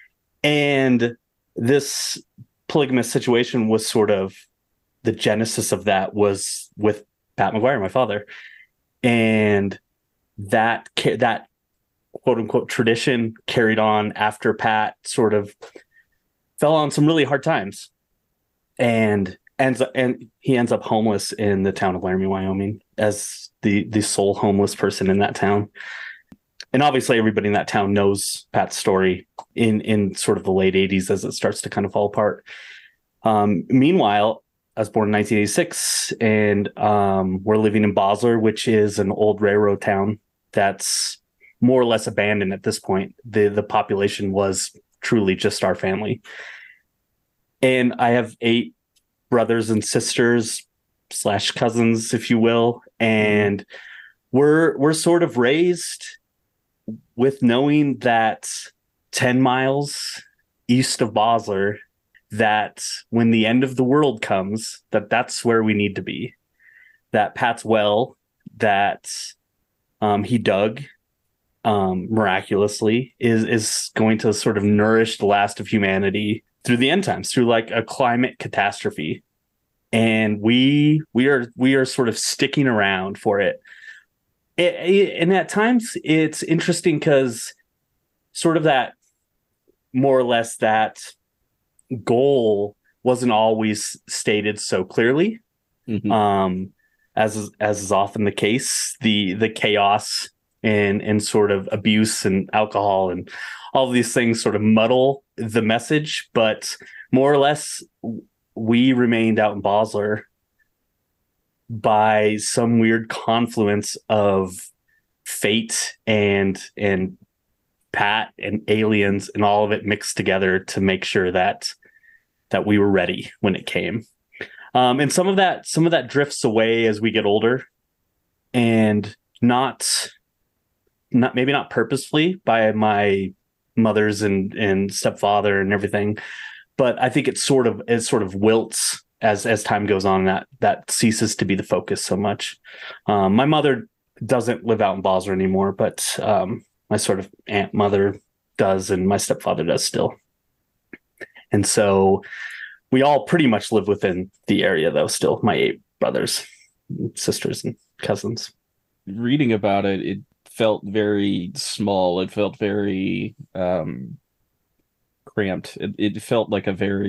And this polygamous situation was sort of, the genesis of that was with Pat McGuire, my father. And that quote unquote tradition carried on after Pat sort of fell on some really hard times, and he ends up homeless in the town of Laramie, Wyoming, as the sole homeless person in that town. And obviously everybody in that town knows Pat's story in sort of the late 80s as it starts to kind of fall apart. Meanwhile, I was born in 1986, and we're living in Bosler, which is an old railroad town that's more or less abandoned at this point. The population was truly just our family. And I have 8 brothers and sisters / cousins, if you will. And we're sort of raised with knowing that 10 miles east of Bosler, that when the end of the world comes, that's where we need to be. That Pat's well that he dug miraculously is going to sort of nourish the last of humanity through the end times, through like a climate catastrophe. And we are sort of sticking around for it. And at times it's interesting because sort of that, more or less, that goal wasn't always stated so clearly. As is often the case, the chaos and sort of abuse and alcohol and all of these things sort of muddle the message. But more or less, we remained out in Bosler by some weird confluence of fate and Pat and aliens and all of it mixed together to make sure that we were ready when it came. And some of that drifts away as we get older, and not maybe not purposefully by my mothers and stepfather and everything, but I think it sort of wilts as time goes on. That ceases to be the focus so much. My mother doesn't live out in Bosler anymore, but my sort of aunt mother does, and my stepfather does still. And so we all pretty much live within the area, though, still, my 8 brothers, sisters, and cousins. Reading about it, it felt very small. It felt very cramped. It felt like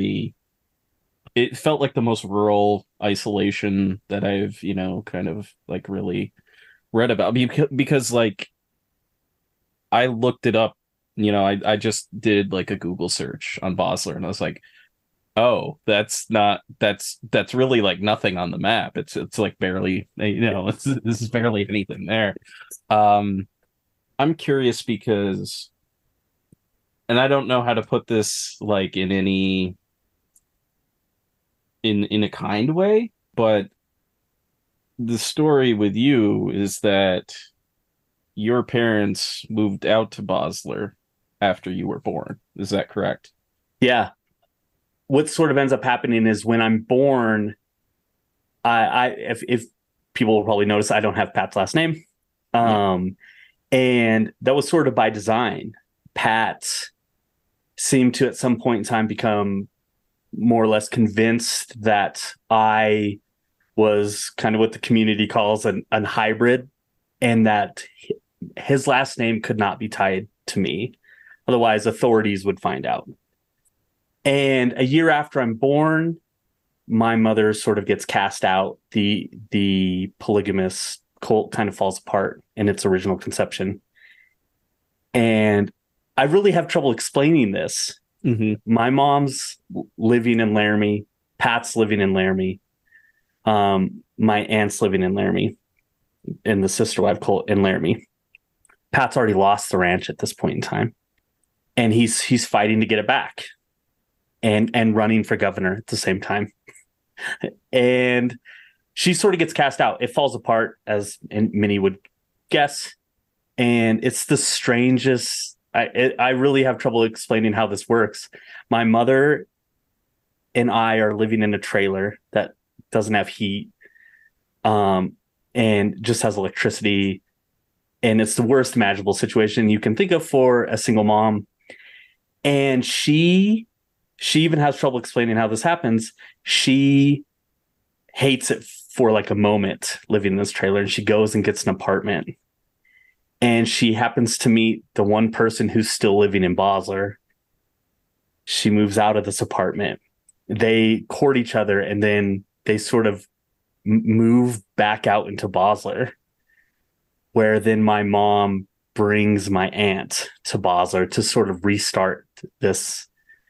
it felt like the most rural isolation that I've, kind of like really read about. Because like I looked it up, I just did like a Google search on Bosler, and I was like, oh, that's really like nothing on the map. It's like barely, this is barely anything there. I'm curious because, and I don't know how to put this like in any, in a kind way, but the story with you is that your parents moved out to Bosler after you were born. Is that correct? Yeah. What sort of ends up happening is when I'm born, if people will probably notice, I don't have Pat's last name. And that was sort of by design. Pat seemed to at some point in time become more or less convinced that I was kind of what the community calls an hybrid, and that his last name could not be tied to me. Otherwise, authorities would find out. And a year after I'm born, my mother sort of gets cast out. The polygamous cult kind of falls apart in its original conception. And I really have trouble explaining this. My mom's living in Laramie. Pat's living in Laramie. My aunt's living in Laramie, and the sister wife cult in Laramie. Pat's already lost the ranch at this point in time, and he's fighting to get it back, and running for governor at the same time. And she sort of gets cast out. It falls apart, as many would guess, and it's the strangest. I really have trouble explaining how this works. My mother and I are living in a trailer that doesn't have heat, and just has electricity. And it's the worst imaginable situation you can think of for a single mom. And she even has trouble explaining how this happens. She hates it for like a moment living in this trailer, and she goes and gets an apartment. And she happens to meet the one person who's still living in Basler. She moves out of this apartment. They court each other, and then they sort of move back out into Basler, where then my mom brings my aunt to Basler to sort of restart this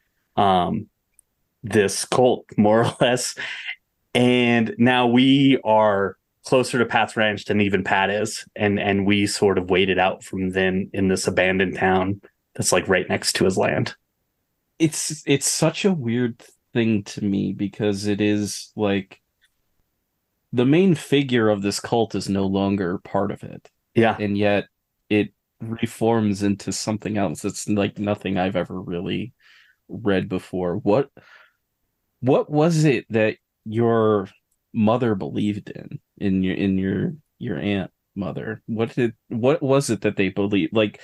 this cult, more or less. And now we are closer to Pat's ranch than even Pat is, and we sort of waited out from then in this abandoned town that's like right next to his land. It's such a weird thing to me, because it is like the main figure of this cult is no longer part of it. Yeah. And yet it reforms into something else. It's like nothing I've ever really read before. What was it that your mother believed in your aunt mother? What was it that they believed? Like,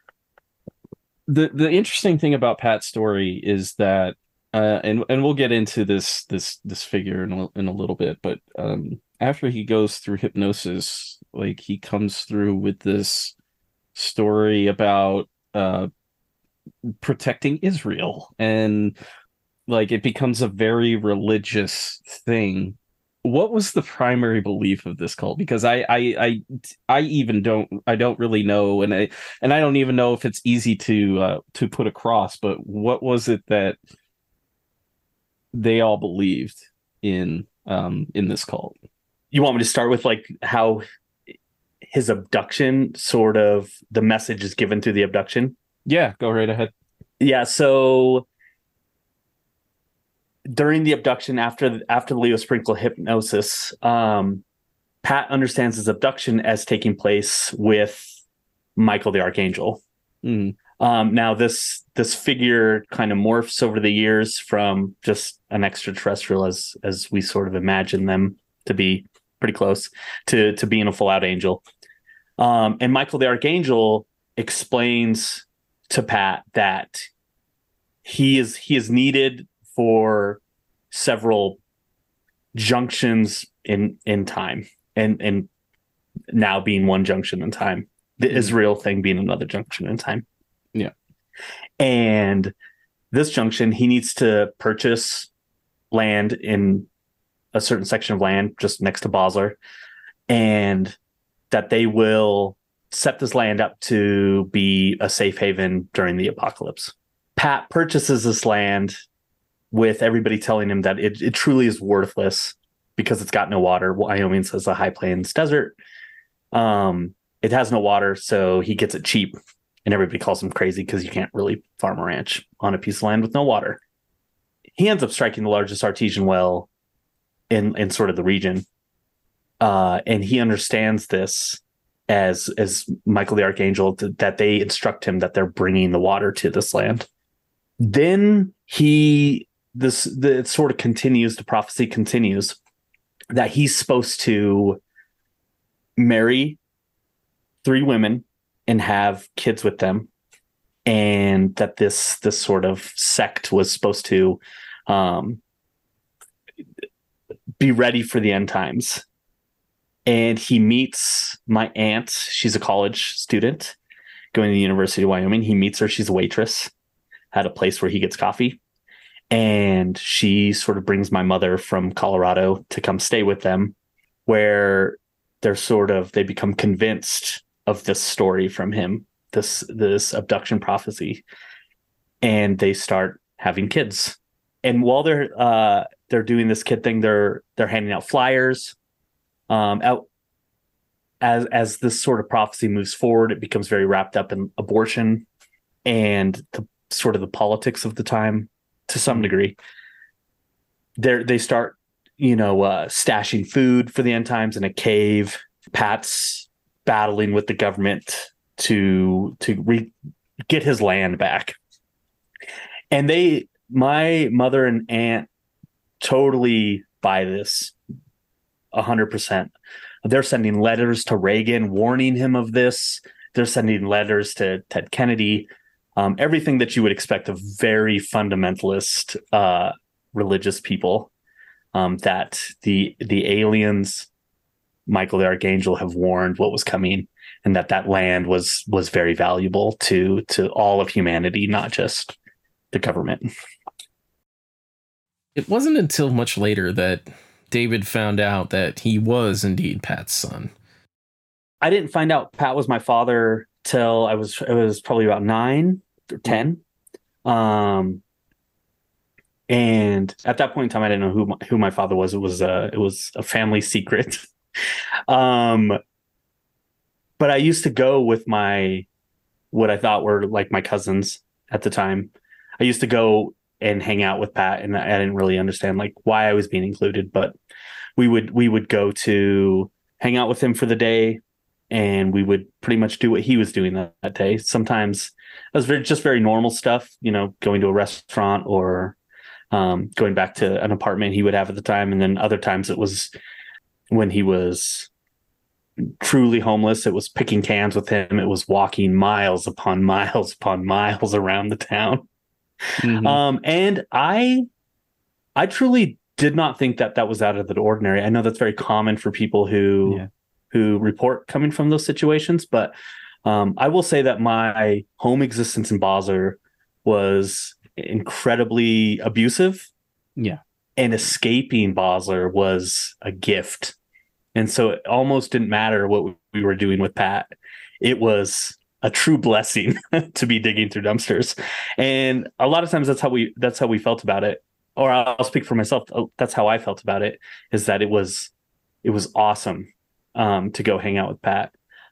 the interesting thing about Pat's story is that and we'll get into this figure in a little bit, but after he goes through hypnosis, like, he comes through with this story about protecting Israel, and like it becomes a very religious thing. What was the primary belief of this cult? Because I even don't really know, and I don't even know if it's easy to put across. But what was it that they all believed in this cult? You want me to start with like how his abduction, sort of the message is given through the abduction? Yeah, go right ahead. Yeah, so during the abduction, after Leo Sprinkle hypnosis, Pat understands his abduction as taking place with Michael the Archangel. Now this figure kind of morphs over the years from just an extraterrestrial, as we sort of imagine them to be, pretty close to being a full out angel. And Michael the Archangel explains to Pat that he is needed for several junctions in time, and now being one junction in time, the Israel thing being another junction in time. Yeah. And this junction, he needs to purchase land in a certain section of land just next to Basler, and that they will set this land up to be a safe haven during the apocalypse. Pat purchases this land with everybody telling him that it truly is worthless because it's got no water. Wyoming says a high plains desert. It has no water, so he gets it cheap, and everybody calls him crazy because you can't really farm a ranch on a piece of land with no water. He ends up striking the largest artesian well in sort of the region. And he understands this as Michael the Archangel, that they instruct him that they're bringing the water to this land. Then it sort of continues, the prophecy continues, that he's supposed to marry 3 women and have kids with them. and that this sort of sect was supposed to be ready for the end times. And he meets my aunt. She's a college student going to the University of Wyoming. He meets her. She's a waitress at a place where he gets coffee. And she sort of brings my mother from Colorado to come stay with them, where they become convinced of this story from him, this abduction prophecy, and they start having kids. And while they're doing this kid thing, they're handing out flyers. Out as this sort of prophecy moves forward, it becomes very wrapped up in abortion and the politics of the time to some degree. They start, stashing food for the end times in a cave. Pat's battling with the government to get his land back. And my mother and aunt totally buy this 100%. They're sending letters to Reagan warning him of this. They're sending letters to Ted Kennedy. Everything that you would expect of very fundamentalist religious people, that the aliens, Michael the Archangel, have warned what was coming, and that land was very valuable to all of humanity, not just the government. It wasn't until much later that David found out that he was indeed Pat's son. I didn't find out Pat was my father till it was probably about 9 or 10. And at that point in time, I didn't know who my father was. It was a family secret. But I used to go with what I thought were like my cousins at the time. I used to go and hang out with Pat, and I didn't really understand like why I was being included, but we would go to hang out with him for the day, and we would pretty much do what he was doing that day. Sometimes it was very normal stuff, going to a restaurant or going back to an apartment he would have at the time. And then other times it was when he was truly homeless. It was picking cans with him. It was walking miles upon miles upon miles around the town. Mm-hmm. And I truly did not think that was out of the ordinary. I know that's very common for people who report coming from those situations, but I will say that my home existence in Basel was incredibly abusive. Yeah. And escaping Basel was a gift. And so it almost didn't matter what we were doing with Pat. It was a true blessing to be digging through dumpsters. And a lot of times that's how we felt about it. Or I'll speak for myself. That's how I felt about it, is that it was awesome to go hang out with Pat.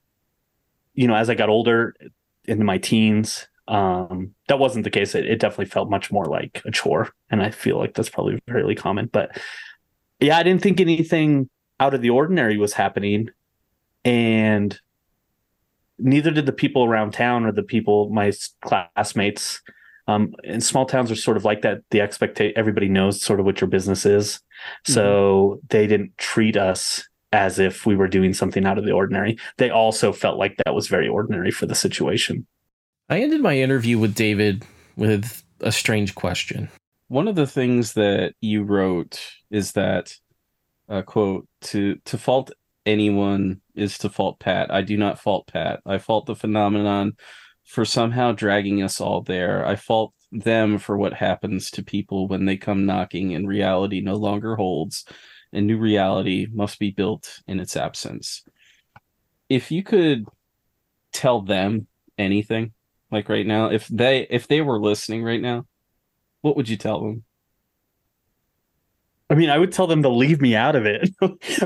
As I got older into my teens, that wasn't the case. It definitely felt much more like a chore. And I feel like that's probably fairly common, but yeah, I didn't think anything out of the ordinary was happening. And neither did the people around town or the people, my classmates. And small towns are sort of like that. The everybody knows sort of what your business is. So they didn't treat us as if we were doing something out of the ordinary. They also felt like that was very ordinary for the situation. I ended my interview with David with a strange question. One of the things that you wrote is that, quote, to fault anyone is to fault Pat. I do not fault Pat. I fault the phenomenon for somehow dragging us all there. I fault them for what happens to people when they come knocking and reality no longer holds, and new reality must be built in its absence. If you could tell them anything, like right now, if they were listening right now, what would you tell them? I mean, I would tell them to leave me out of it,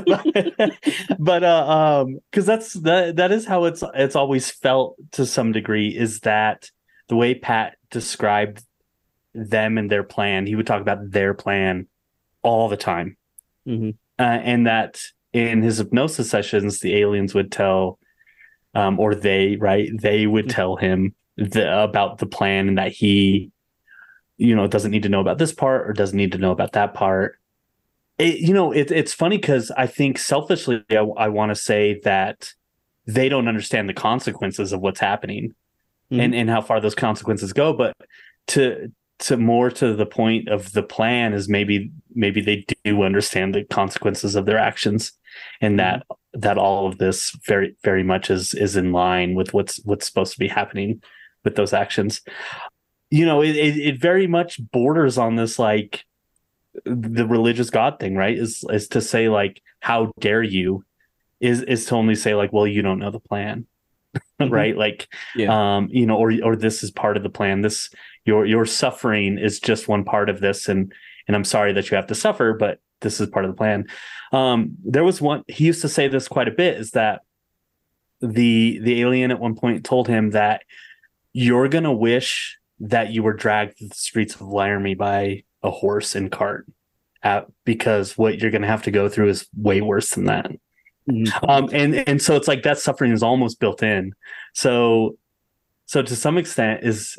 but because that is how it's always felt to some degree, is that the way Pat described them and their plan, he would talk about their plan all the time. Mm-hmm. And that in his hypnosis sessions, the aliens would tell, or they would tell him about the plan, and that he, doesn't need to know about this part or doesn't need to know about that part. It's funny because I think selfishly, I want to say that they don't understand the consequences of what's happening. and how far those consequences go. But to more to the point of the plan is maybe they do understand the consequences of their actions, and that all of this very, very much is in line with what's supposed to be happening with those actions. It very much borders on this, like, the religious God thing, right? Is to say, like, how dare you, is to only say, like, well, you don't know the plan. Right? Like, or this is part of the plan. This, your suffering is just one part of this, and I'm sorry that you have to suffer, but this is part of the plan. There was one, he used to say this quite a bit, is that the alien at one point told him that you're gonna wish that you were dragged through the streets of Laramie by a horse and cart, because what you're gonna have to go through is way worse than that. And so it's like that suffering is almost built in. So to some extent is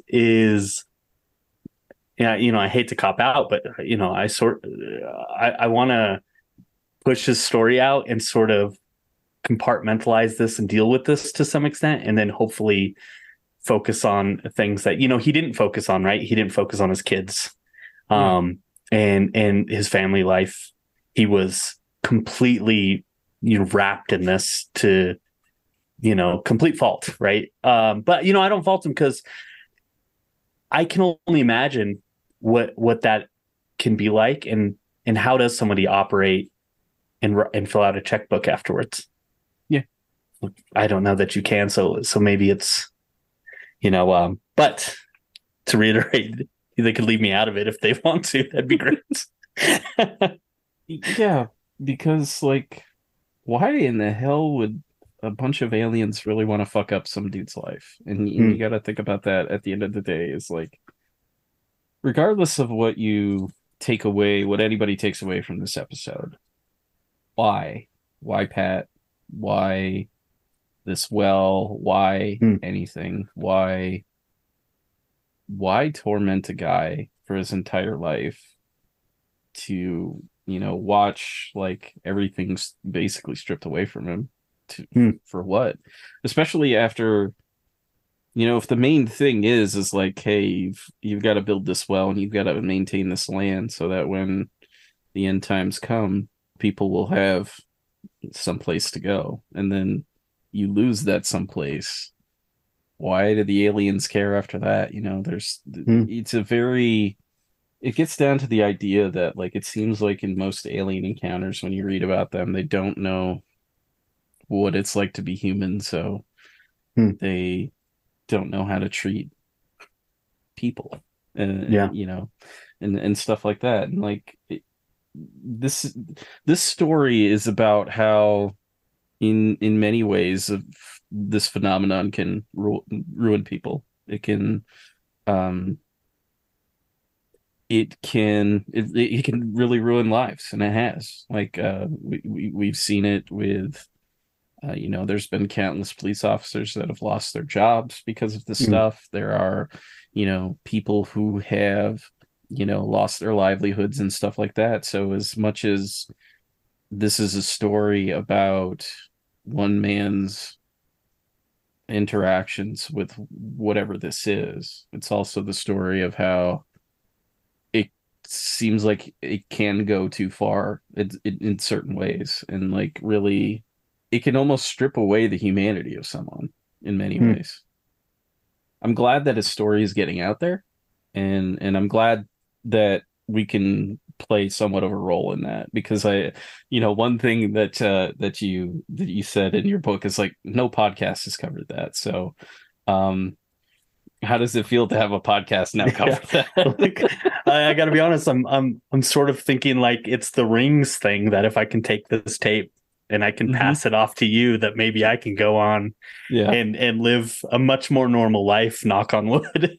I hate to cop out, but I want to push his story out and sort of compartmentalize this and deal with this to some extent, and then hopefully focus on things that he didn't focus on. Right? He didn't focus on his kids, and his family life. He was completely wrapped in this to complete fault, right? But I don't fault him, because I can only imagine what that can be like, and how does somebody operate and fill out a checkbook afterwards. I don't know that you can, so maybe it's but to reiterate, they could leave me out of it if they want to. That'd be great. Yeah, because, like, why in the hell would a bunch of aliens really want to fuck up some dude's life? And you got to think about that at the end of the day. Is like, regardless of what you take away, what anybody takes away from this episode, why Pat? Why this well? Why anything? Why torment a guy for his entire life to watch, like, everything's basically stripped away from him for what? Especially after, if the main thing is like, hey, you've got to build this well, and you've got to maintain this land so that when the end times come, people will have someplace to go, and then you lose that someplace. Why do the aliens care after that? It's a very, it gets down to the idea that, like, it seems like in most alien encounters, when you read about them, they don't know what it's like to be human, so they don't know how to treat people, and and stuff like that. And, like, this story is about how in many ways this phenomenon can ruin people. It can it can really ruin lives, and it has. Like, we've seen it with there's been countless police officers that have lost their jobs because of this stuff. There are people who have lost their livelihoods and stuff like that. So as much as this is a story about one man's interactions with whatever this is, it's also the story of how it seems like it can go too far in certain ways, and, like, really it can almost strip away the humanity of someone in many ways. I'm glad that his story is getting out there, and I'm glad that we can play somewhat of a role in that, because one thing that you said in your book is, like, no podcast has covered that. So how does it feel to have a podcast now cover that? Like, I gotta be honest, I'm sort of thinking, like, it's the Rings thing, that if I can take this tape and I can pass it off to you, that maybe I can go on and live a much more normal life, knock on wood,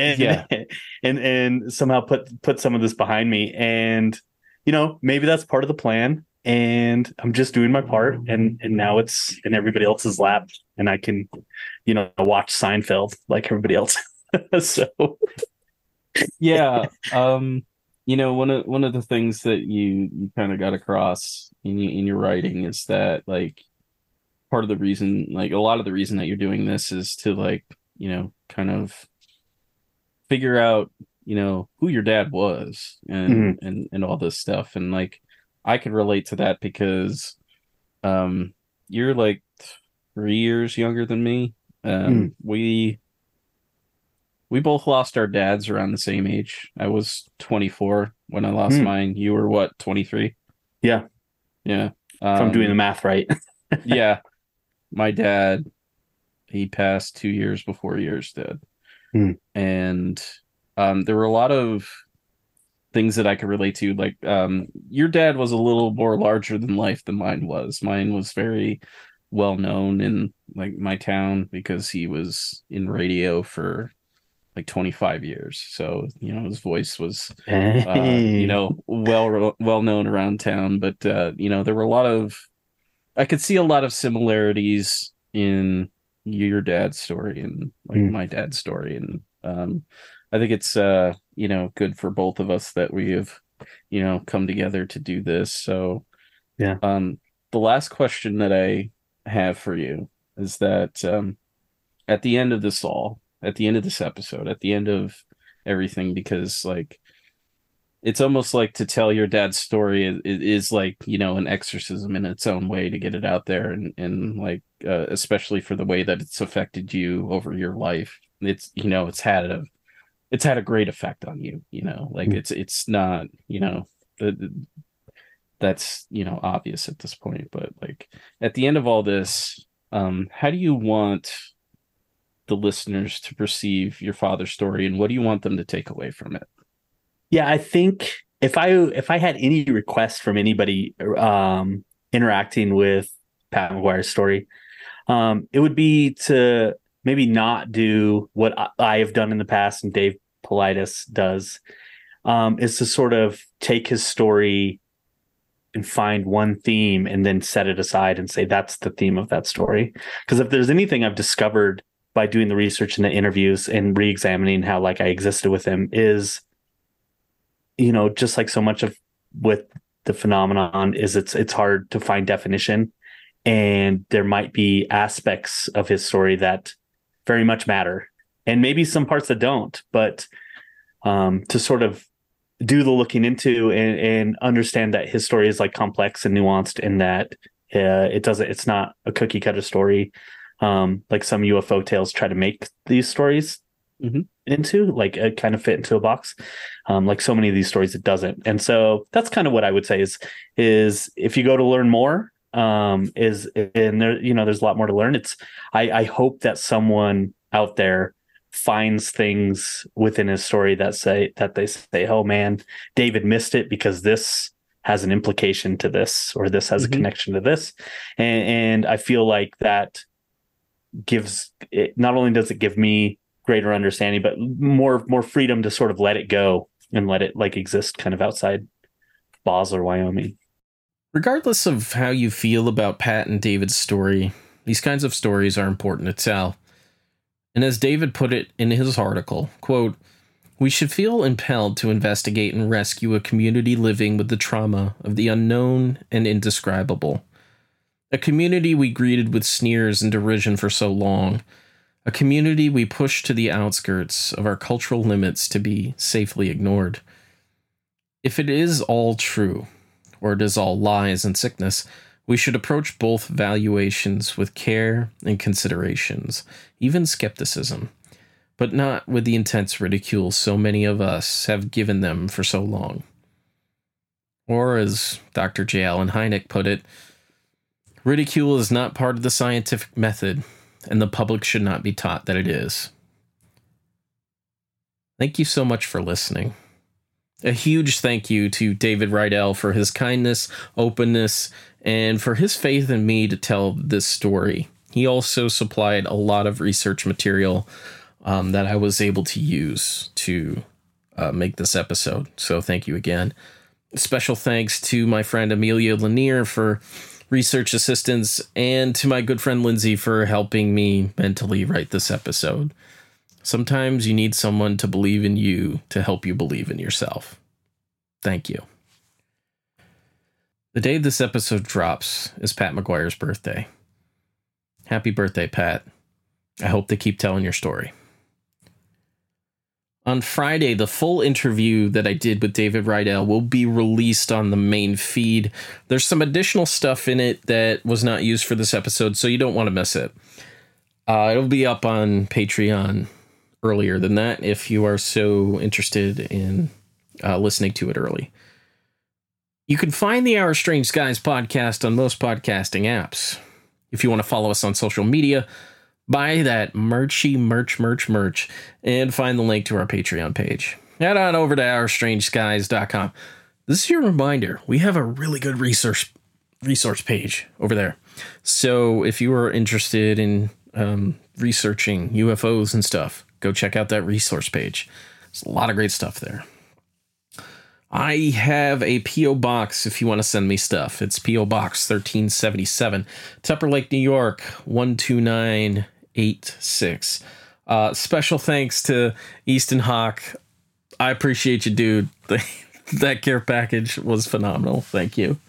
and somehow put some of this behind me. And, maybe that's part of the plan, and I'm just doing my part, and now it's in everybody else's lap, and I can, watch Seinfeld like everybody else. So yeah. One of the things that you kind of got across in your writing is that, like, part of the reason, like, a lot of the reason that you're doing this is to, like, kind of figure out, who your dad was and all this stuff. And like, I could relate to that because you're like 3 years younger than me. We both lost our dads around the same age. I was 24 when I lost mine. You were what, 23? Yeah. Yeah. If I'm doing the math right. Yeah. My dad, he passed 2 years before yours did. And there were a lot of things that I could relate to. Like, your dad was a little more larger than life than mine was. Mine was very well known in like my town because he was in radio for like 25 years. So, his voice was, well known around town. But, there were I could see a lot of similarities in your dad's story and like my dad's story. And I think it's, good for both of us that we have, come together to do this. So, yeah. The last question that I have for you is that at the end of this episode, at the end of everything, because like it's almost like to tell your dad's story is like, an exorcism in its own way to get it out there, and like especially for the way that it's affected you over your life. It's it's had a great effect on you, like it's not, that's obvious at this point, but like at the end of all this, how do you want the listeners to perceive your father's story, and what do you want them to take away from it? Yeah, I think if I had any request from anybody interacting with Pat McGuire's story, it would be to maybe not do what I have done in the past and Dave Paulides does, is to sort of take his story and find one theme and then set it aside and say that's the theme of that story. Because if there's anything I've discovered by doing the research and the interviews and re-examining how like I existed with him is, just like so much of with the phenomenon is it's hard to find definition, and there might be aspects of his story that very much matter and maybe some parts that don't, but to sort of do the looking into and understand that his story is like complex and nuanced, and that it's not a cookie cutter story. Like some UFO tales try to make these stories into, like kind of fit into a box. Like so many of these stories, it doesn't. And so that's kind of what I would say is if you go to learn more, and there, there's a lot more to learn. I hope that someone out there finds things within his story that they say, oh man, David missed it because this has an implication to this, or this has a connection to this. And I feel like that gives it, not only does it give me greater understanding, but more freedom to sort of let it go and let it like exist kind of outside Basler, Wyoming. Regardless of how you feel about Pat and David's story, these kinds of stories are important to tell. And as David put it in his article, quote, "We should feel impelled to investigate and rescue a community living with the trauma of the unknown and indescribable. A community we greeted with sneers and derision for so long. A community we pushed to the outskirts of our cultural limits to be safely ignored. If it is all true, or it is all lies and sickness, we should approach both valuations with care and considerations, even skepticism, but not with the intense ridicule so many of us have given them for so long." Or as Dr. J. Allen Hynek put it, "Ridicule is not part of the scientific method, and the public should not be taught that it is." Thank you so much for listening. A huge thank you to David Rydell for his kindness, openness, and for his faith in me to tell this story. He also supplied a lot of research material that I was able to use to make this episode. So thank you again. Special thanks to my friend Amelia Lanier for research assistance, and to my good friend Lindsay for helping me mentally write this episode. Sometimes you need someone to believe in you to help you believe in yourself. Thank you. The day this episode drops is Pat McGuire's birthday. Happy birthday, Pat. I hope they keep telling your story. On Friday, the full interview that I did with David Rydell will be released on the main feed. There's some additional stuff in it that was not used for this episode, so you don't want to miss it. It'll be up on Patreon earlier than that if you are so interested in listening to it early. You can find the Our Strange Skies podcast on most podcasting apps. If you want to follow us on social media, buy that merch, and find the link to our Patreon page. Head on over to OurStrangeSkies.com. This is your reminder. We have a really good resource page over there. So if you are interested in researching UFOs and stuff, go check out that resource page. There's a lot of great stuff there. I have a P.O. Box if you want to send me stuff. It's P.O. Box 1377, Tupper Lake, New York, 12986. Special thanks to Easton Hawk. I appreciate you, dude. That care package was phenomenal. Thank you.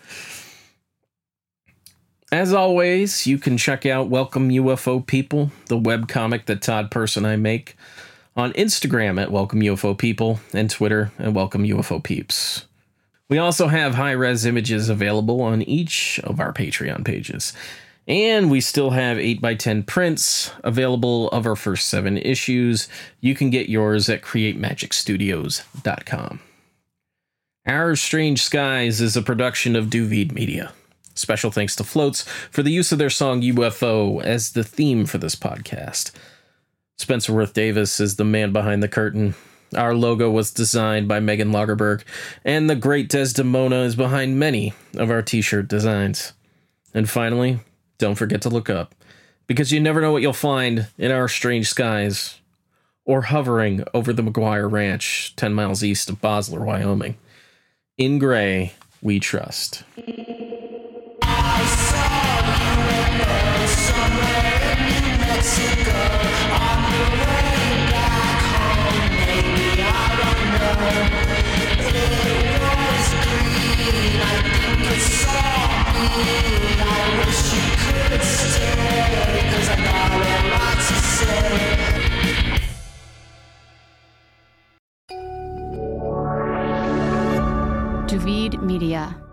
As always, you can check out Welcome UFO People, the webcomic that Todd Person and I make, on Instagram at Welcome UFO People and Twitter at Welcome UFO Peeps. We also have high-res images available on each of our Patreon pages. And we still have 8x10 prints available of our first 7 issues. You can get yours at createmagicstudios.com. Our Strange Skies is a production of Duvid Media. Special thanks to Floats for the use of their song UFO as the theme for this podcast. Spencer Worth Davis is the man behind the curtain. Our logo was designed by Megan Lagerberg, and the great Desdemona is behind many of our t-shirt designs. And finally, don't forget to look up, because you never know what you'll find in Our Strange Skies, or hovering over the McGuire Ranch, 10 miles east of Bosler, Wyoming. In gray, we trust. I saw UFO somewhere in New Mexico on the way back home. Maybe I don't know. It was green. I think it saw me. I wish you could stay, 'cause I got a lot to say. Duvid Media.